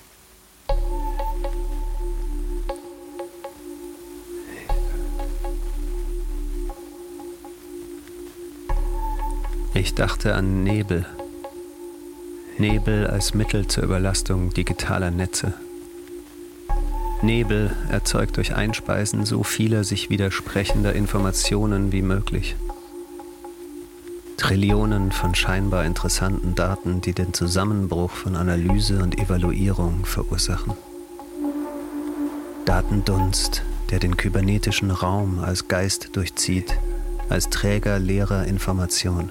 Ich dachte an Nebel. Nebel als Mittel zur Überlastung digitaler Netze. Nebel erzeugt durch Einspeisen so vieler sich widersprechender Informationen wie möglich. Trillionen von scheinbar interessanten Daten, die den Zusammenbruch von Analyse und Evaluierung verursachen. Datendunst, der den kybernetischen Raum als Geist durchzieht, als Träger leerer Information.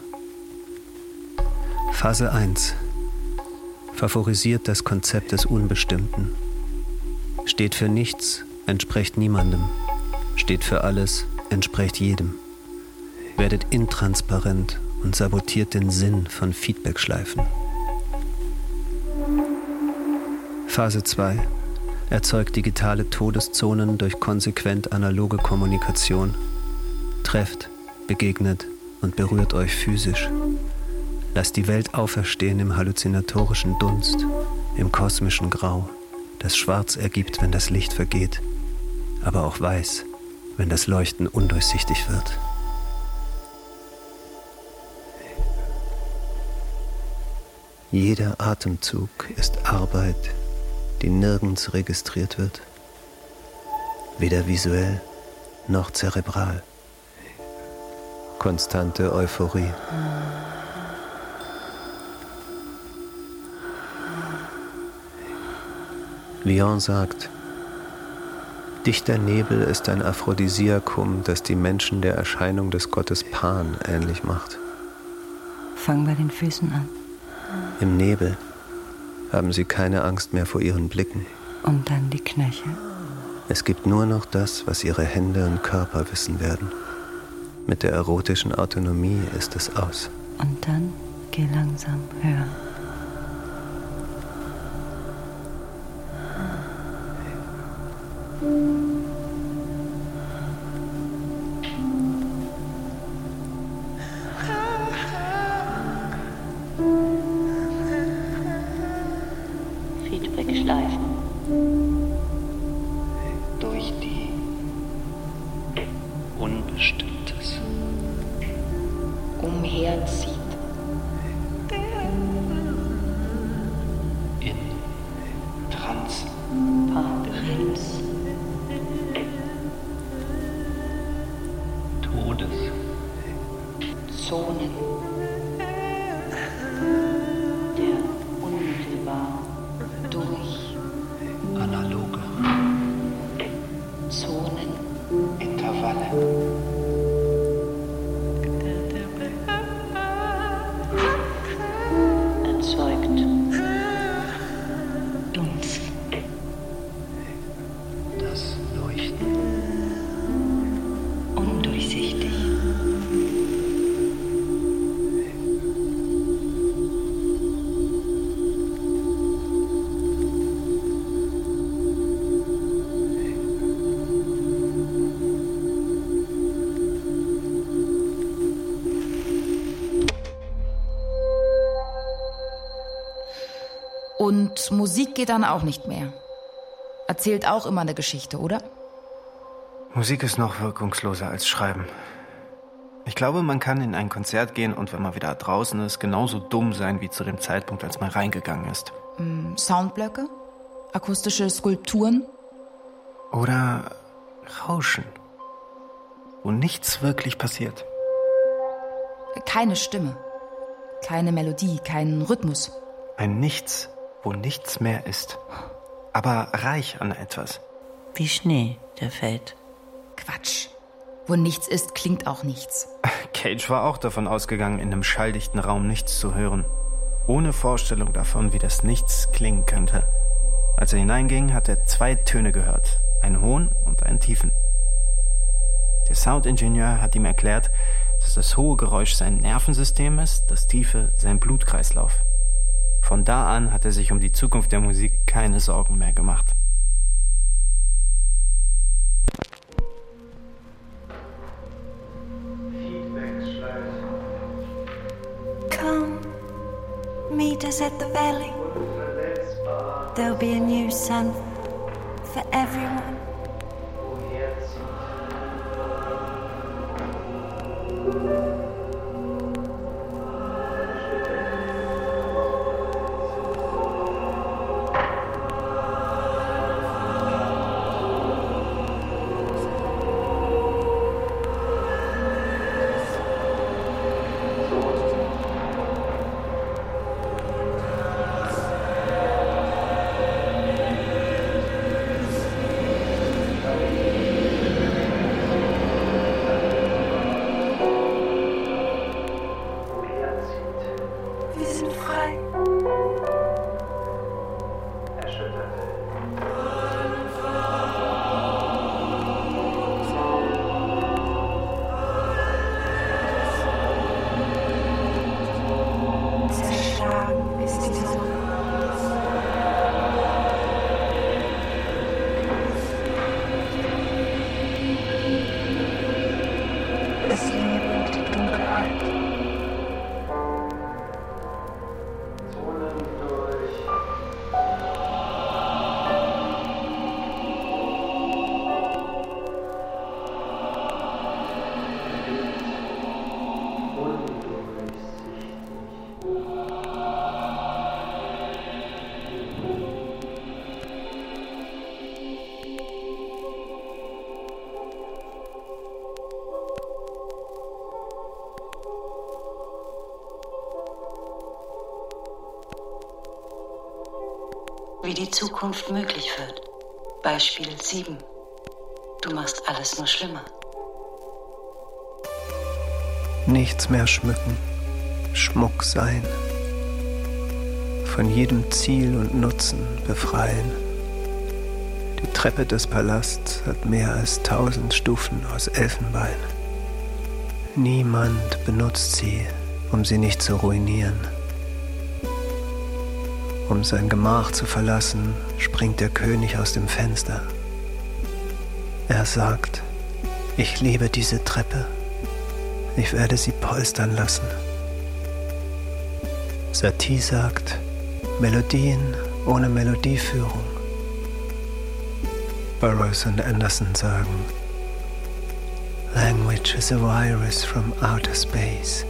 Phase eins favorisiert das Konzept des Unbestimmten. Steht für nichts, entspricht niemandem. Steht für alles, entspricht jedem. Werdet intransparent und sabotiert den Sinn von Feedbackschleifen. Phase zwei. Erzeugt digitale Todeszonen durch konsequent analoge Kommunikation. Trefft, begegnet und berührt euch physisch. Lasst die Welt auferstehen im halluzinatorischen Dunst, im kosmischen Grau, das schwarz ergibt, wenn das Licht vergeht, aber auch weiß, wenn das Leuchten undurchsichtig wird. Jeder Atemzug ist Arbeit, die nirgends registriert wird, weder visuell noch zerebral. Konstante Euphorie. Lyon sagt, dichter Nebel ist ein Aphrodisiakum, das die Menschen der Erscheinung des Gottes Pan ähnlich macht. Fang bei den Füßen an. Im Nebel haben sie keine Angst mehr vor ihren Blicken. Und dann die Knöchel. Es gibt nur noch das, was ihre Hände und Körper wissen werden. Mit der erotischen Autonomie ist es aus. Und dann geh langsam höher. Feedback-Schleifen. Durch die Unbestimmtes Umherzieht. in Trans. Parkplatz. Todes. Zonen. Der unmittelbar durch Analoge. Zonen. Intervalle. Erzeugt. Dunst. Das Leuchten. Undurchsichtig. Und Musik geht dann auch nicht mehr. Erzählt auch immer eine Geschichte, oder? Musik ist noch wirkungsloser als Schreiben. Ich glaube, man kann in ein Konzert gehen und wenn man wieder draußen ist, genauso dumm sein wie zu dem Zeitpunkt, als man reingegangen ist. Mm, Soundblöcke? Akustische Skulpturen? Oder Rauschen, wo nichts wirklich passiert. Keine Stimme. Keine Melodie, kein Rhythmus. Ein Nichts, wo nichts mehr ist, aber reich an etwas. Wie Schnee, der fällt. Quatsch. Wo nichts ist, klingt auch nichts. Cage war auch davon ausgegangen, in einem schalldichten Raum nichts zu hören. Ohne Vorstellung davon, wie das Nichts klingen könnte. Als er hineinging, hat er zwei Töne gehört. Einen hohen und einen tiefen. Der Soundingenieur hat ihm erklärt, dass das hohe Geräusch sein Nervensystem ist, das tiefe sein Blutkreislauf. Von da an hat er sich um die Zukunft der Musik keine Sorgen mehr gemacht. Come, meet us at the valley. There'll be a new sun for everyone. Wie die Zukunft möglich wird. Beispiel sieben. Du machst alles nur schlimmer. Nichts mehr schmücken, Schmuck sein. Von jedem Ziel und Nutzen befreien. Die Treppe des Palasts hat mehr als tausend Stufen aus Elfenbein. Niemand benutzt sie, um sie nicht zu ruinieren. Um sein Gemach zu verlassen, springt der König aus dem Fenster. Er sagt, ich liebe diese Treppe. Ich werde sie polstern lassen. Satie sagt, Melodien ohne Melodieführung. Burroughs und Anderson sagen, Language is a virus from outer space.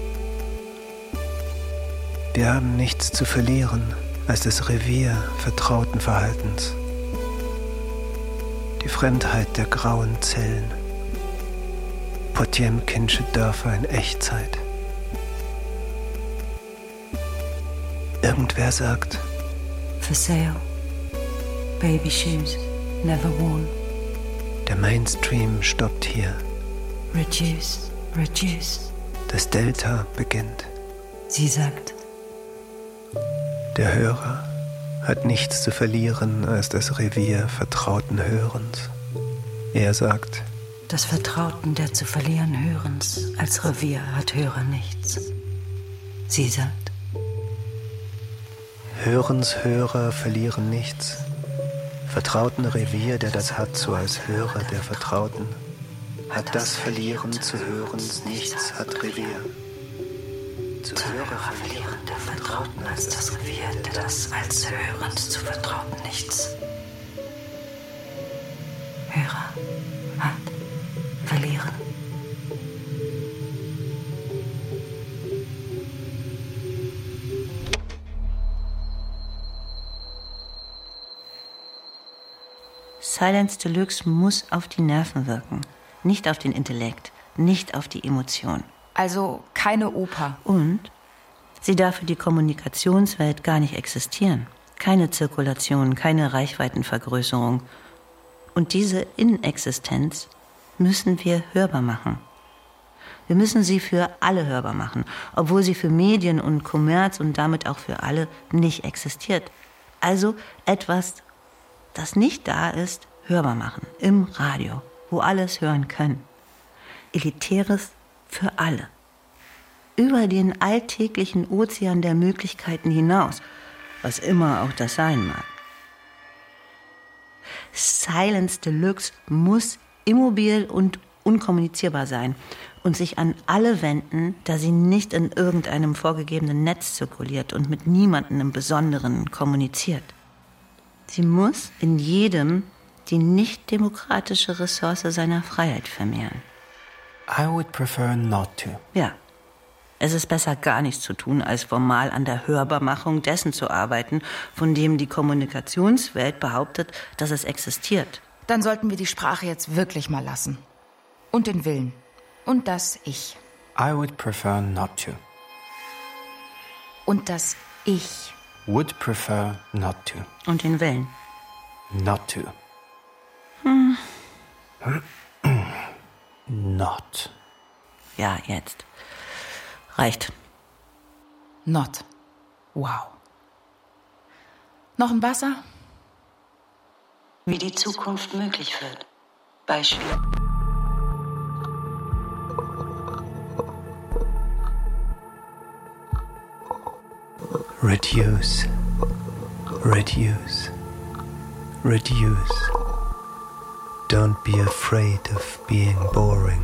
Wir haben nichts zu verlieren als das Revier vertrauten Verhaltens. Die Fremdheit der grauen Zellen. Potjemkinsche Dörfer in Echtzeit. Irgendwer sagt, For sale. Baby shoes, never worn. Der Mainstream stoppt hier. Reduce, reduce. Das Delta beginnt. Sie sagt, der Hörer hat nichts zu verlieren als das Revier vertrauten Hörens. Er sagt, das Vertrauten der zu verlieren Hörens als Revier hat Hörer nichts. Sie sagt, Hörens Hörer verlieren nichts. Vertrauten Revier, der das hat, so als Hörer der Vertrauten, hat das Verlieren zu Hörens nichts, hat Revier. Zu Hörer verlieren der Vertrauten als das Revier, der das als Hörens zu Vertrauten nichts. Hörer hat verlieren. Silence Deluxe muss auf die Nerven wirken, nicht auf den Intellekt, nicht auf die Emotion. Also keine Oper. Und sie darf für die Kommunikationswelt gar nicht existieren. Keine Zirkulation, keine Reichweitenvergrößerung. Und diese Inexistenz müssen wir hörbar machen. Wir müssen sie für alle hörbar machen, obwohl sie für Medien und Kommerz und damit auch für alle nicht existiert. Also etwas, das nicht da ist, hörbar machen. Im Radio, wo alles hören können. Elitäres für alle. Über den alltäglichen Ozean der Möglichkeiten hinaus, was immer auch das sein mag. Silence Deluxe muss immobil und unkommunizierbar sein und sich an alle wenden, da sie nicht in irgendeinem vorgegebenen Netz zirkuliert und mit niemandem im Besonderen kommuniziert. Sie muss in jedem die nicht demokratische Ressource seiner Freiheit vermehren. I would prefer not to. Ja. Es ist besser, gar nichts zu tun, als formal an der Hörbarmachung dessen zu arbeiten, von dem die Kommunikationswelt behauptet, dass es existiert. Dann sollten wir die Sprache jetzt wirklich mal lassen. Und den Willen. Und das Ich. I would prefer not to. Und das Ich. Would prefer not to. Und den Willen. Not to. Hm. Not. Ja, jetzt. Reicht. Not. Wow. Noch ein Wasser? Wie die Zukunft möglich wird. Beispiel. Reduce. Reduce. Reduce. Don't be afraid of being boring.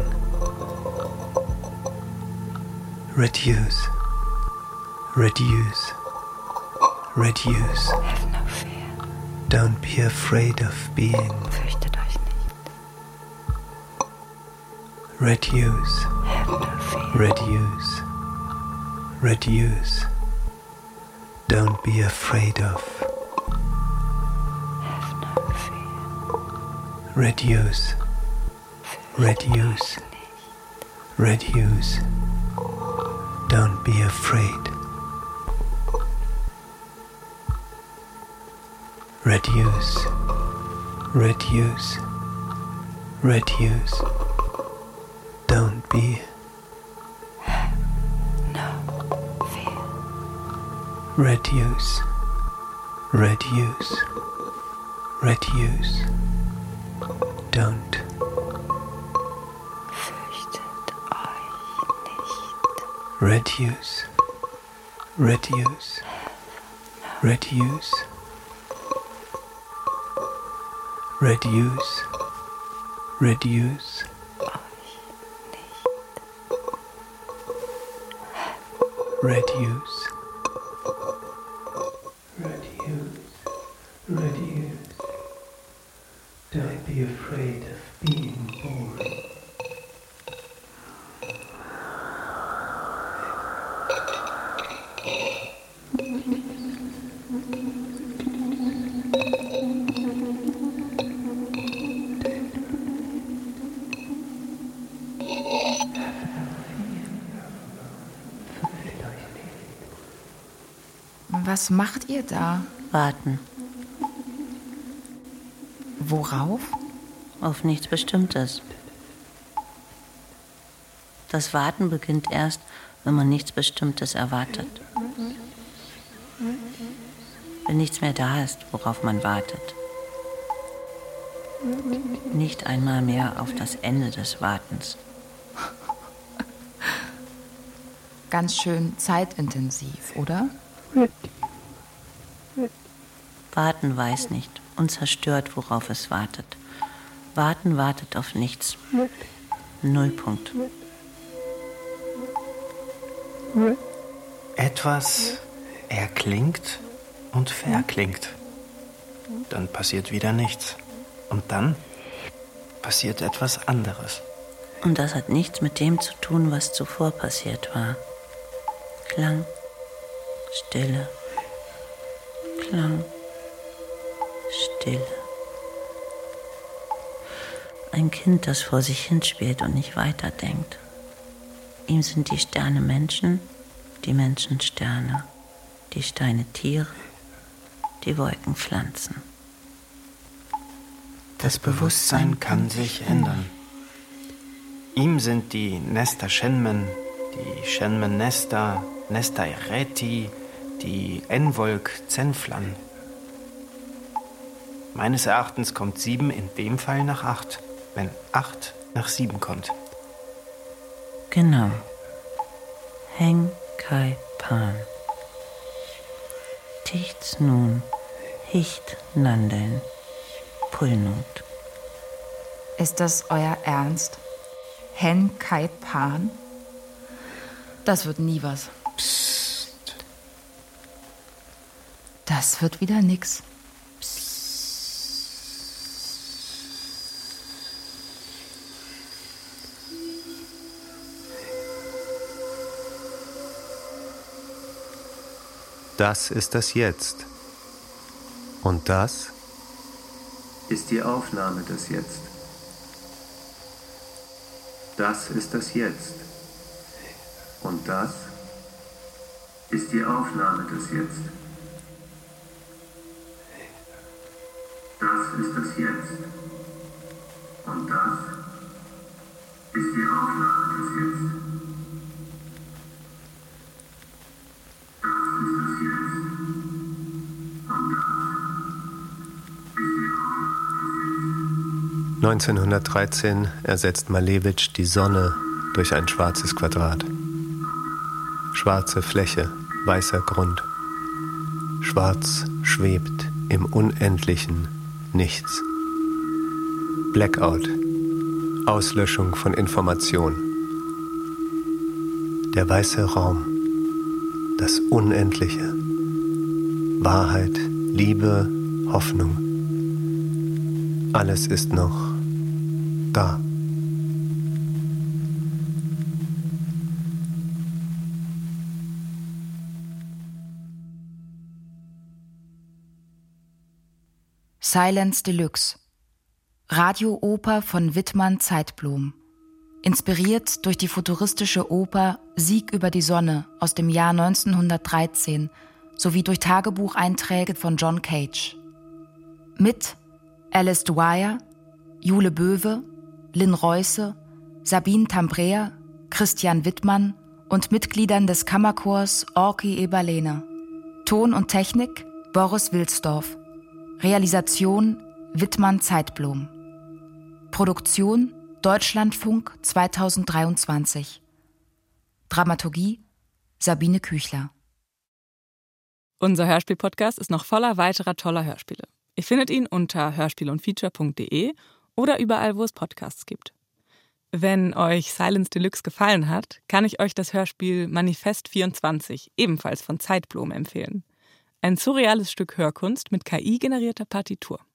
Reduce. Reduce. Reduce. Have no fear. Don't be afraid of being. Fürchtet euch nicht. Reduce. Have no fear. Reduce. Reduce. Don't be afraid of. Have no fear. Reduce. Reduce. Reduce. Don't be afraid. Reduce. Reduce. Reduce. Don't be. No fear. Reduce. Reduce. Reduce. Don't. Fürchtet euch nicht. Reduce. Reduce. Reduce. Reduce. Reduce. Reduce. Reduce. Reduce. Don't be afraid of being bored. Was macht ihr da? Warten. Worauf? Auf nichts Bestimmtes. Das Warten beginnt erst, wenn man nichts Bestimmtes erwartet. Wenn nichts mehr da ist, worauf man wartet. Nicht einmal mehr auf das Ende des Wartens. Ganz schön zeitintensiv, oder? Warten weiß nicht und zerstört, worauf es wartet. Warten wartet auf nichts. Nullpunkt. Etwas erklingt und verklingt. Dann passiert wieder nichts. Und dann passiert etwas anderes. Und das hat nichts mit dem zu tun, was zuvor passiert war. Klang, Stille, Klang, Stille. Ein Kind, das vor sich hinspielt und nicht weiterdenkt. Ihm sind die Sterne Menschen, die Menschen Sterne, die Steine Tiere, die Wolken Pflanzen. Das Bewusstsein kann sich ändern. Ihm sind die Nester Shenmen, die Shenmen Nester, Nesta Ereti, die Envolk Zenflan. Meines Erachtens kommt sieben in dem Fall nach acht, wenn acht nach sieben kommt. Genau. Heng Kai Pan. Tichts nun, Hicht Nandeln, Pulnut. Ist das euer Ernst? Hen Kai Pan? Das wird nie was. Psst. Das wird wieder nix. Das ist das Jetzt. Und das ist die Aufnahme des Jetzt. Das ist das Jetzt. Und das ist die Aufnahme des Jetzt. Das ist das Jetzt. Und das ist die Aufnahme des Jetzt. Das ist das Jetzt. Und das ist die Aufnahme des Jetzt. neunzehnhundertdreizehn ersetzt Malevich die Sonne durch ein schwarzes Quadrat. Schwarze Fläche, weißer Grund. Schwarz schwebt im unendlichen Nichts. Blackout, Auslöschung von Information. Der weiße Raum, das Unendliche. Wahrheit, Liebe, Hoffnung. Alles ist noch da. Silence Deluxe. Radiooper von Widmann Zeitblom. Inspiriert durch die futuristische Oper Sieg über die Sonne aus dem Jahr neunzehnhundertdreizehn sowie durch Tagebucheinträge von John Cage. Mit Alice Dwyer, Jule Böwe, Lynn Reusse, Sabine Tambrea, Christian Widmann und Mitgliedern des Kammerchors Orki Eberlehner. Ton und Technik Boris Wilsdorf. Realisation Widmann Zeitblom. Produktion Deutschlandfunk zweitausenddreiundzwanzig. Dramaturgie Sabine Küchler. Unser Hörspiel-Podcast ist noch voller weiterer toller Hörspiele. Ihr findet ihn unter hörspiel und feature punkt de oder überall, wo es Podcasts gibt. Wenn euch Silence Deluxe gefallen hat, kann ich euch das Hörspiel Manifest vierundzwanzig, ebenfalls von Zeitblom, empfehlen. Ein surreales Stück Hörkunst mit K I-generierter Partitur.